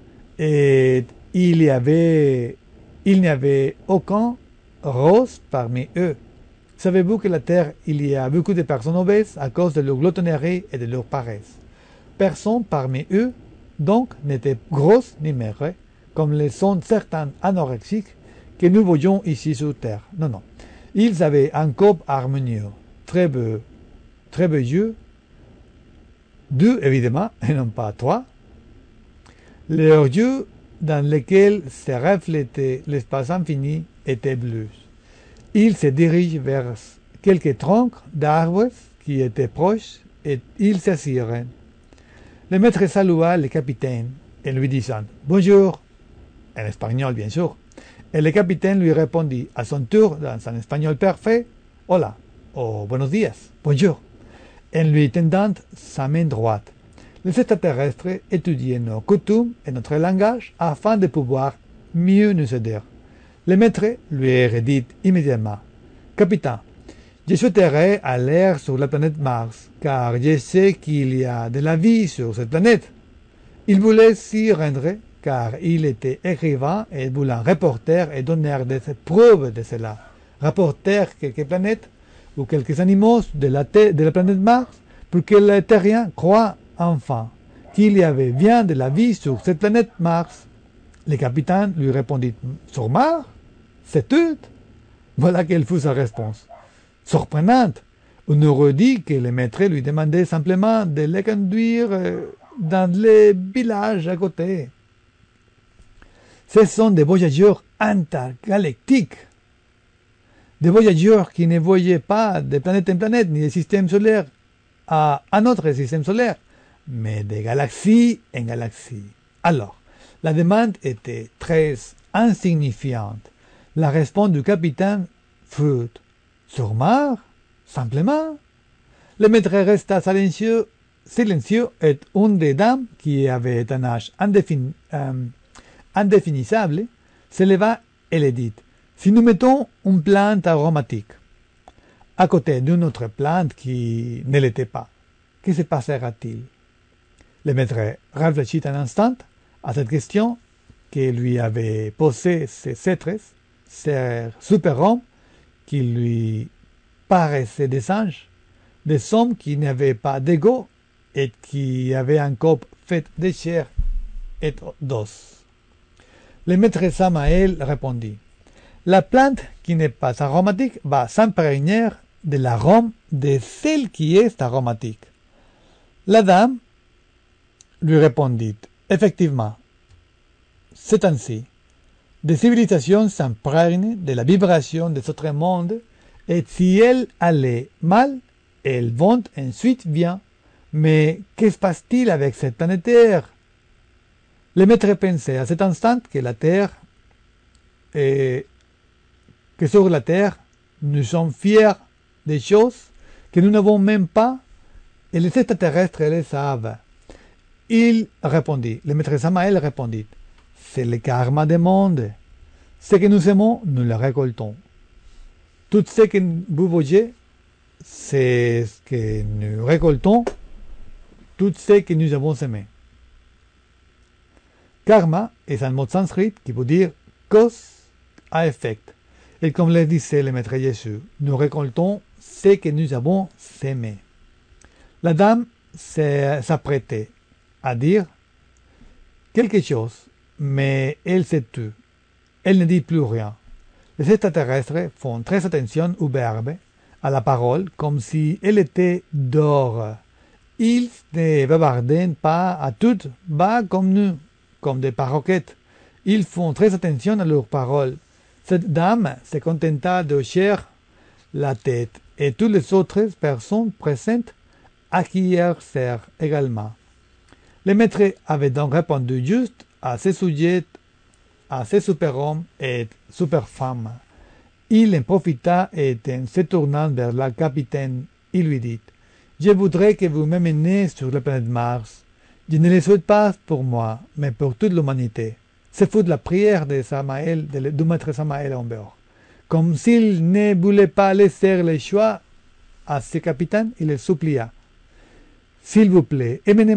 et il y avait, il n'y avait aucun rose parmi eux. Savez-vous que la terre, il y a beaucoup de personnes obèses à cause de leur glottonnerie et de leur paresse. Personne parmi eux, donc, n'était grosse ni maigre, comme le sont certains anorexiques que nous voyons ici sur terre. Non, non. Ils avaient un corps harmonieux, très beau, très beaux yeux, deux évidemment, et non pas trois. Leurs yeux, dans lesquels se reflétait l'espace infini, étaient bleus. Ils se dirigent vers quelques troncs d'arbres qui étaient proches et ils s'assirent. Le maître salua le capitaine en lui disant « Bonjour », en espagnol bien sûr, et le capitaine lui répondit à son tour dans un espagnol parfait « Hola » ou « Buenos días »,« Bonjour », en lui tendant sa main droite. Les extraterrestres étudiaient nos coutumes et notre langage afin de pouvoir mieux nous aider. Le maître lui redit immédiatement « Capitaine, je souhaiterais aller sur la planète Mars, car je sais qu'il y a de la vie sur cette planète. » Il voulait s'y rendre, car il était écrivain et voulant reporter et donner des preuves de cela. Rapporter quelques planètes ou quelques animaux de la, de la planète Mars pour que les terriens croient enfin qu'il y avait bien de la vie sur cette planète Mars. Le capitaine lui répondit « Sur Mars? C'est tout ?» Voilà quelle fut sa réponse. Surprenante. On aurait dit que le maître lui demandait simplement de les conduire dans les villages à côté. Ce sont des voyageurs intergalactiques. Des voyageurs qui ne voyaient pas de planète en planète, ni de système solaire à un autre système solaire, mais de galaxie en galaxie. Alors, la demande était très insignifiante. La réponse du capitaine fut « Sur Mars, simplement ?» Le maître resta silencieux, silencieux et une des dames, qui avait un âge indéfin, euh, indéfinissable, se leva et le dit « Si nous mettons une plante aromatique à côté d'une autre plante qui ne l'était pas, que se passera-t-il ?» Le maître réfléchit un instant à cette question que lui avaient posée ses êtres, ces super-hommes qui lui paraissaient des anges, des hommes qui n'avaient pas d'ego et qui avaient un corps fait de chair et d'os. Le maître Samael répondit « La plante qui n'est pas aromatique va s'imprégner de l'arôme de celle qui est aromatique. » La dame lui répondit « Effectivement, c'est ainsi. Des civilisations s'imprègnent de la vibration des autres mondes, et si elles allaient mal, elles vont ensuite bien. Mais que se passe-t-il avec cette planète Terre? » Le maître pensait à cet instant que la Terre, et que sur la Terre, nous sommes fiers des choses que nous n'avons même pas, et les extraterrestres les savent. Il répondit, le maître Samael répondit, c'est le karma des mondes. Ce que nous aimons, nous le récoltons. Tout ce que vous voyez, c'est ce que nous récoltons, tout ce que nous avons aimé. Karma est un mot sanskrit qui veut dire cause à effet. Et comme le disait le maître Jésus, nous récoltons ce que nous avons aimé. La dame s'apprêtait à dire quelque chose, mais elle se tut. Elle ne dit plus rien. Les extraterrestres font très attention au verbe, à la parole, comme si elle était d'or. Ils ne bavardent pas à toutes bas comme nous, comme des paroquettes. Ils font très attention à leurs paroles. Cette dame se contenta de hocher la tête, et toutes les autres personnes présentes acquiescèrent également. Le maître avait donc répondu juste à ces sujets, à ces super-hommes et super-femmes. Il en profita et en se tournant vers le capitaine, il lui dit « Je voudrais que vous m'emmeniez sur la planète Mars. Je ne le souhaite pas pour moi, mais pour toute l'humanité. » Ce fut la prière de Samael, de, du maître Samael Humbert. Comme s'il ne voulait pas laisser le choix à ce capitaine, il le supplia. « S'il vous plaît, emmenez-moi. »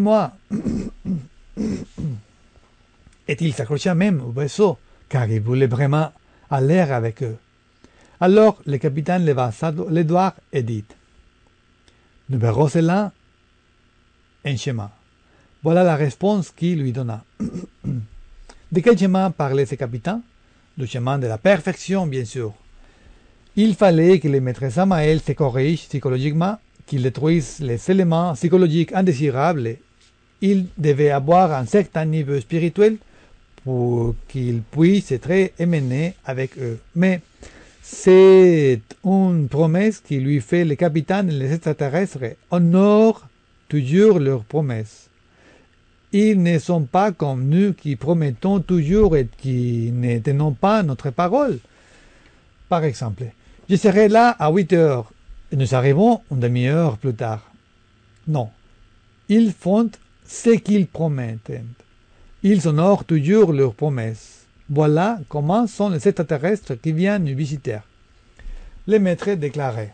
Et il s'accrocha même au vaisseau, car il voulait vraiment aller avec eux. Alors le capitaine leva les doigts et dit « Nous verrons cela en chemin. » Voilà la réponse qu'il lui donna. De quel chemin parlait ce capitaine? Du chemin de la perfection, bien sûr. Il fallait que le maître Samael se corrige psychologiquement, qu'il détruise les éléments psychologiques indésirables. Il devait avoir un certain niveau spirituel pour qu'il puisse être émené avec eux. Mais c'est une promesse qui lui fait le capitaine et les extraterrestres honorent toujours leurs promesses. Ils ne sont pas comme nous qui promettons toujours et qui ne tenons pas notre parole. Par exemple, je serai là à huit heures et nous arrivons une demi-heure plus tard. Non, ils font ce qu'ils promettent. Ils honorent toujours leurs promesses. Voilà comment sont les extraterrestres qui viennent nous visiter. Le maître déclarait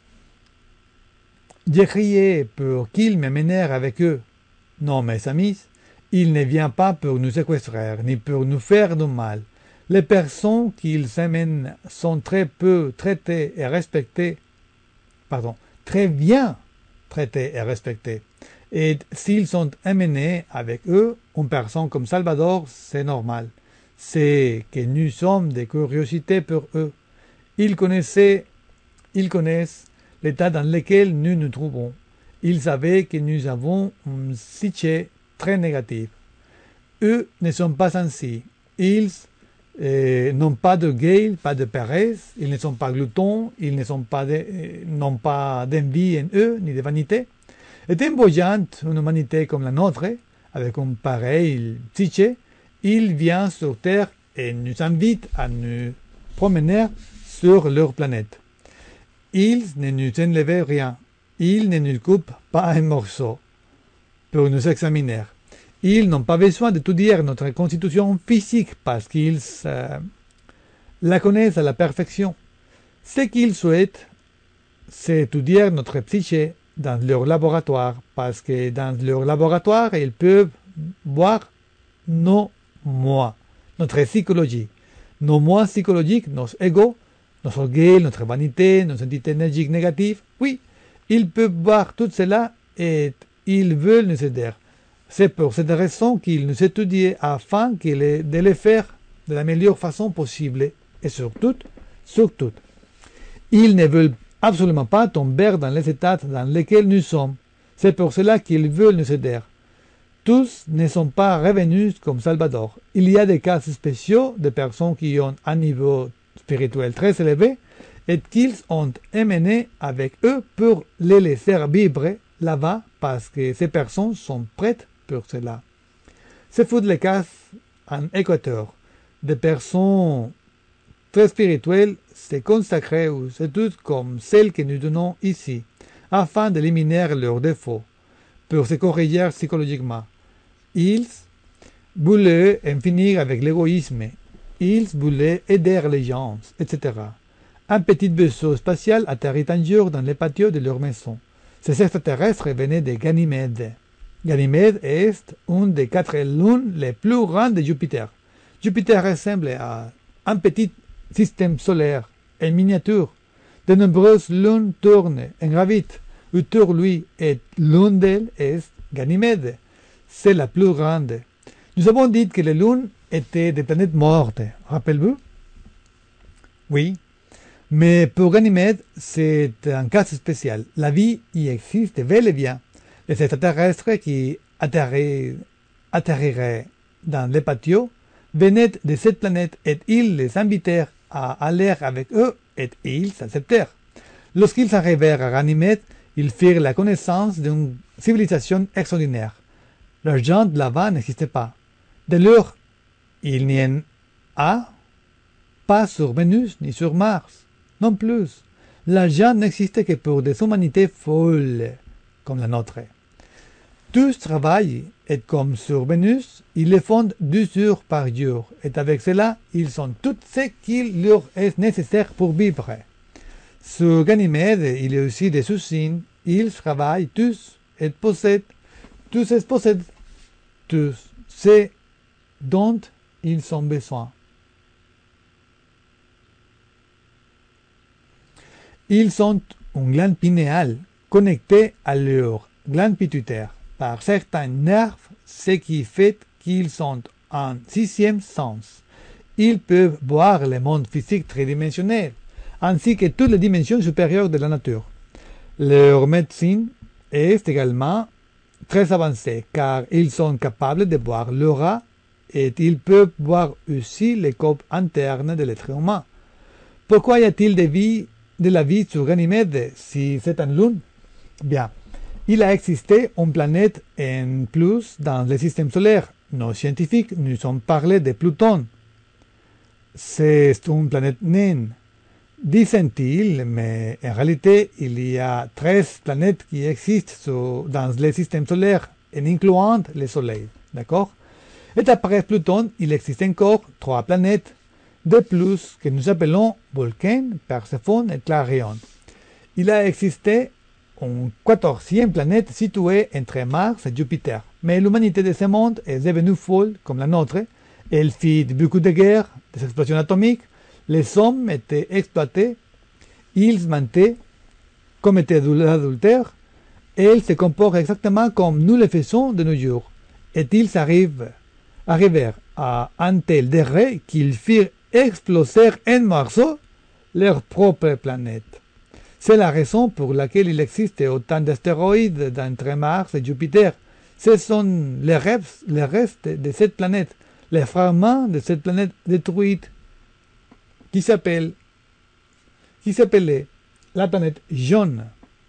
« J'ai crié pour qu'ils m'amènent avec eux. Non, mes amis, il ne vient pas pour nous séquestrer, ni pour nous faire du mal. Les personnes qu'ils amènent sont très peu traitées et respectées, pardon, très bien traitées et respectées. Et s'ils sont amenés avec eux, une personne comme Salvador, c'est normal. C'est que nous sommes des curiosités pour eux. Ils connaissaient, ils connaissent l'état dans lequel nous nous trouvons. Ils savaient que nous avons un psyché très négatif. Eux ne sont pas ainsi. Ils euh, n'ont pas de gueule, pas de paresse, ils ne sont pas glutons, ils ne sont pas de, euh, n'ont pas d'envie en eux, ni de vanité. Étant voyant une humanité comme la nôtre, avec un pareil psyché, ils viennent sur Terre et nous invitent à nous promener sur leur planète. Ils ne nous enlèvent rien. Ils ne nous coupent pas un morceau pour nous examiner. Ils n'ont pas besoin d'étudier notre constitution physique parce qu'ils euh, la connaissent à la perfection. Ce qu'ils souhaitent, c'est étudier notre psyché dans leur laboratoire parce que dans leur laboratoire, ils peuvent voir nos moi, notre psychologie, nos moi psychologiques, nos égos, nos orgueils, notre vanité, nos entités énergiques négatives. Oui, ils peuvent voir tout cela et ils veulent nous aider. C'est pour cette raison qu'ils nous étudient afin de les faire de la meilleure façon possible. Et surtout, surtout, ils ne veulent absolument pas tomber dans les états dans lesquels nous sommes. C'est pour cela qu'ils veulent nous aider. Tous ne sont pas revenus comme Salvador. Il y a des cas spéciaux de personnes qui ont un niveau spirituel très élevé et qu'ils ont emmené avec eux pour les laisser vivre là-bas parce que ces personnes sont prêtes pour cela. C'est fou le cas en Équateur. Des personnes très spirituelles se consacrent aux études comme celles que nous donnons ici, afin d'éliminer leurs défauts, pour se corriger psychologiquement. Ils voulaient en finir avec l'égoïsme. Ils voulaient aider les gens, et cetera. Un petit vaisseau spatial atterrit un jour dans le patio de leur maison. Ces extraterrestres venaient de Ganymède. Ganymède est une des quatre lunes les plus grandes de Jupiter. Jupiter ressemble à un petit système solaire en miniature. De nombreuses lunes tournent et gravitent autour de lui et l'une d'elles est Ganymède. C'est la plus grande. Nous avons dit que les lunes étaient des planètes mortes. Rappelez-vous? Oui. Mais pour Ganymède, c'est un cas spécial. La vie y existe bel et bien. Les extraterrestres qui atterriraient dans les patios venaient de cette planète et ils les invitèrent à aller avec eux et ils acceptèrent. Lorsqu'ils arrivèrent à Ganymède, ils firent la connaissance d'une civilisation extraordinaire. Leur gens là-bas n'existait pas. Dès lors, il n'y en a pas sur Vénus ni sur Mars. Non plus. L'argent n'existe que pour des humanités folles, comme la nôtre. Tous travaillent, et comme sur Vénus, ils le font deux heures par jour, et avec cela, ils sont tout ce qu'il leur est nécessaire pour vivre. Sur Ganymède, il y a aussi des usines, ils travaillent tous, et possèdent, tous et possèdent tous ce dont ils ont besoin. Ils sont une glande pinéale connectée à leur glande pituitaire par certains nerfs, ce qui fait qu'ils sont en sixième sens. Ils peuvent voir le monde physique tridimensionnel, ainsi que toutes les dimensions supérieures de la nature. Leur médecine est également très avancée, car ils sont capables de voir l'aura et ils peuvent voir aussi les corps internes de l'être humain. Pourquoi y a-t-il de, vie, de la vie sur Ganymède si c'est une lune? Bien, il a existé une planète en plus dans le système solaire. Nos scientifiques nous ont parlé de Pluton. C'est une planète naine, disent-ils, mais en réalité, il y a treize planètes qui existent sur, dans le système solaire, en incluant le Soleil. D'accord? Et après Pluton, il existe encore trois planètes de plus que nous appelons Vulcain, Perséphone et Clarion. Il a existé une quatorzième planète située entre Mars et Jupiter. Mais l'humanité de ce monde est devenue folle comme la nôtre. Elle fit beaucoup de guerres, des explosions atomiques. Les hommes étaient exploités. Ils mentaient, commettaient de l'adultère. Et ils se comportent exactement comme nous le faisons de nos jours. Et ils arrivent, arrivèrent à un tel degré qu'ils firent exploser en morceaux leur propre planète. C'est la raison pour laquelle il existe autant d'astéroïdes entre Mars et Jupiter. Ce sont les restes, les restes de cette planète, les fragments de cette planète détruite, qui s'appelle, qui s'appelait la planète jaune.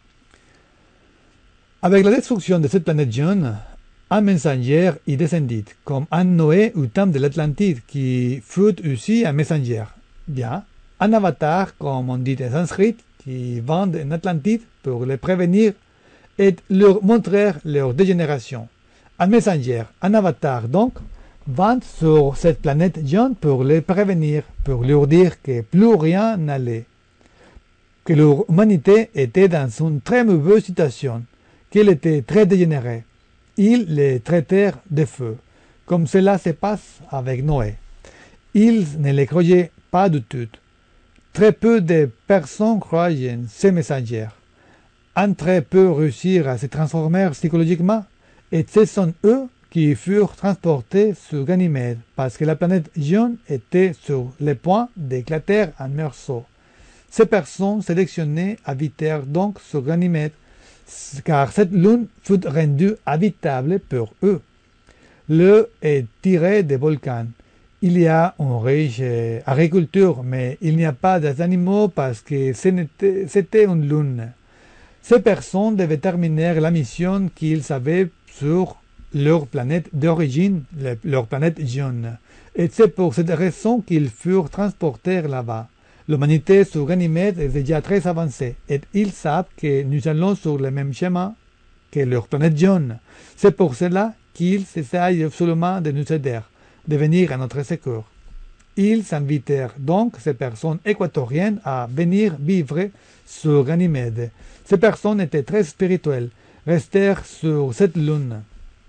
Avec la destruction de cette planète jaune, un messager y descendit, comme un Noé au temps de l'Atlantide, qui fut aussi un messager. Bien, un avatar, comme on dit en sanskrit, qui vendent en Atlantide pour les prévenir et leur montrer leur dégénération. Un messager, un avatar donc, vend sur cette planète jaune pour les prévenir, pour leur dire que plus rien n'allait, que leur humanité était dans une très mauvaise situation, qu'elle était très dégénérée. Ils les traitèrent de feu, comme cela se passe avec Noé. Ils ne les croyaient pas du tout. Très peu de personnes croyaient ces messagers. Un très peu réussirent à se transformer psychologiquement, et ce sont eux qui furent transportés sur Ganymède, parce que la planète jaune était sur le point d'éclater en morceaux. Ces personnes sélectionnées habitèrent donc sur Ganymède, car cette lune fut rendue habitable pour eux. L'eau est tirée des volcans. Il y a une riche agriculture, mais il n'y a pas d'animaux parce que c'était une lune. Ces personnes devaient terminer la mission qu'ils avaient sur leur planète d'origine, leur planète jaune. Et c'est pour cette raison qu'ils furent transportés là-bas. L'humanité sur Ganymède est déjà très avancée, et ils savent que nous allons sur le même chemin que leur planète jaune. C'est pour cela qu'ils essayent absolument de nous aider, de venir à notre secours. Ils invitèrent donc ces personnes équatoriennes à venir vivre sur Ganymède. Ces personnes étaient très spirituelles, restèrent sur cette lune.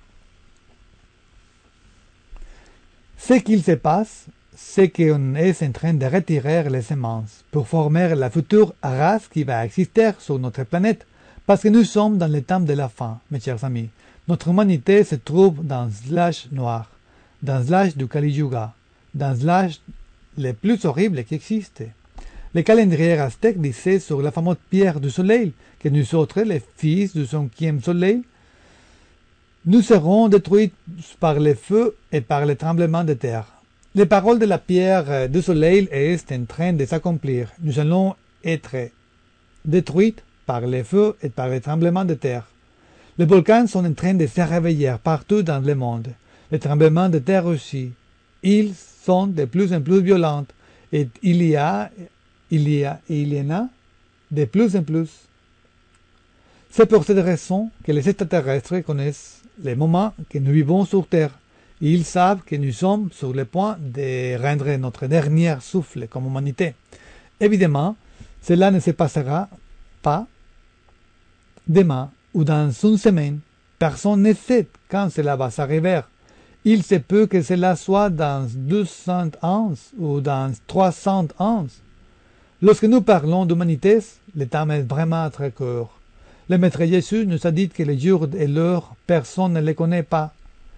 Ce qu'il se passe, c'est qu'on est en train de retirer les semences pour former la future race qui va exister sur notre planète, parce que nous sommes dans le temps de la fin, mes chers amis. Notre humanité se trouve dans l'âge noir, dans l'âge du Kali Yuga, dans l'âge le plus horrible qui existe. Le calendrier aztèque disait sur la fameuse pierre du soleil que nous autres, les fils du cinquième soleil, nous serons détruits par le feu et par le tremblement de terre. Les paroles de la pierre du soleil est en train de s'accomplir. Nous allons être détruits par le feu et par le tremblement de terre. Les volcans sont en train de se réveiller partout dans le monde. Les tremblements de terre aussi. Ils sont de plus en plus violents et il y a, il y a, il y en a de plus en plus. C'est pour cette raison que les extraterrestres connaissent les moments que nous vivons sur Terre. Ils savent que nous sommes sur le point de rendre notre dernier souffle comme humanité. Évidemment, cela ne se passera pas demain ou dans une semaine. Personne ne sait quand cela va s'arriver. Il se peut que cela soit dans deux cents ans ou dans trois cents ans. Lorsque nous parlons d'humanité, le terme est vraiment très court. Le Maître Jésus nous a dit que les jours et l'heure, personne ne les connaît pas.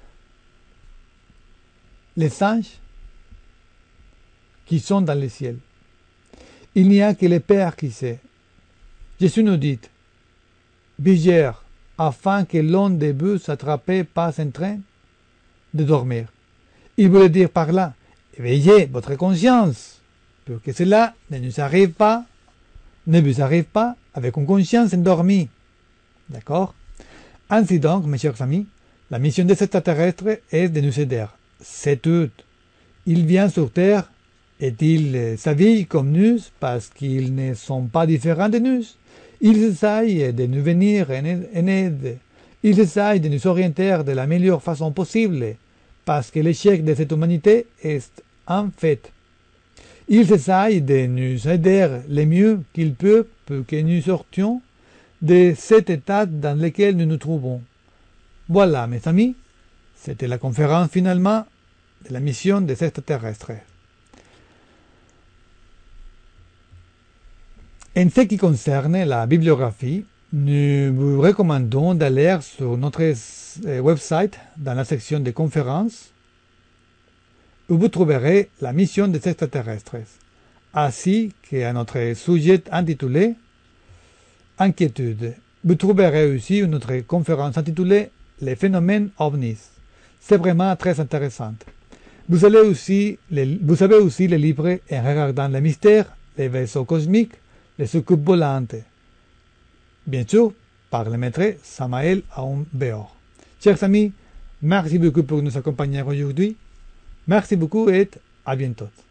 Les anges qui sont dans le ciel. Il n'y a que le Père qui sait. Jésus nous dit, veillez afin que l'un de vous s'attrape pas en train de dormir. Il voulait dire par là, éveillez votre conscience, pour que cela ne nous arrive pas, ne vous arrive pas avec une conscience endormie. D'accord? Ainsi donc, mes chers amis, la mission des extraterrestres est de nous aider. C'est tout. Ils viennent sur Terre et ils s'habillent comme nous parce qu'ils ne sont pas différents de nous. Ils essayent de nous venir en aide. Ils essayent de nous orienter de la meilleure façon possible parce que l'échec de cette humanité est un fait. Ils essayent de nous aider le mieux qu'ils peuvent pour que nous sortions de cet état dans lequel nous nous trouvons. Voilà, mes amis, c'était la conférence finalement de la mission des extraterrestres. En ce qui concerne la bibliographie, nous vous recommandons d'aller sur notre website dans la section des conférences où vous trouverez la mission des extraterrestres, ainsi qu'à notre sujet intitulé Inquiétude. Vous trouverez aussi une autre conférence intitulée Les phénomènes ovnis. C'est vraiment très intéressant. Vous, allez aussi les, vous avez aussi les livres En regardant le mystère, les vaisseaux cosmiques, les soucoupes volantes. Bien sûr, par le maître Samael Aoun Beor. Chers amis, merci beaucoup pour nous accompagner aujourd'hui. Merci beaucoup et à bientôt.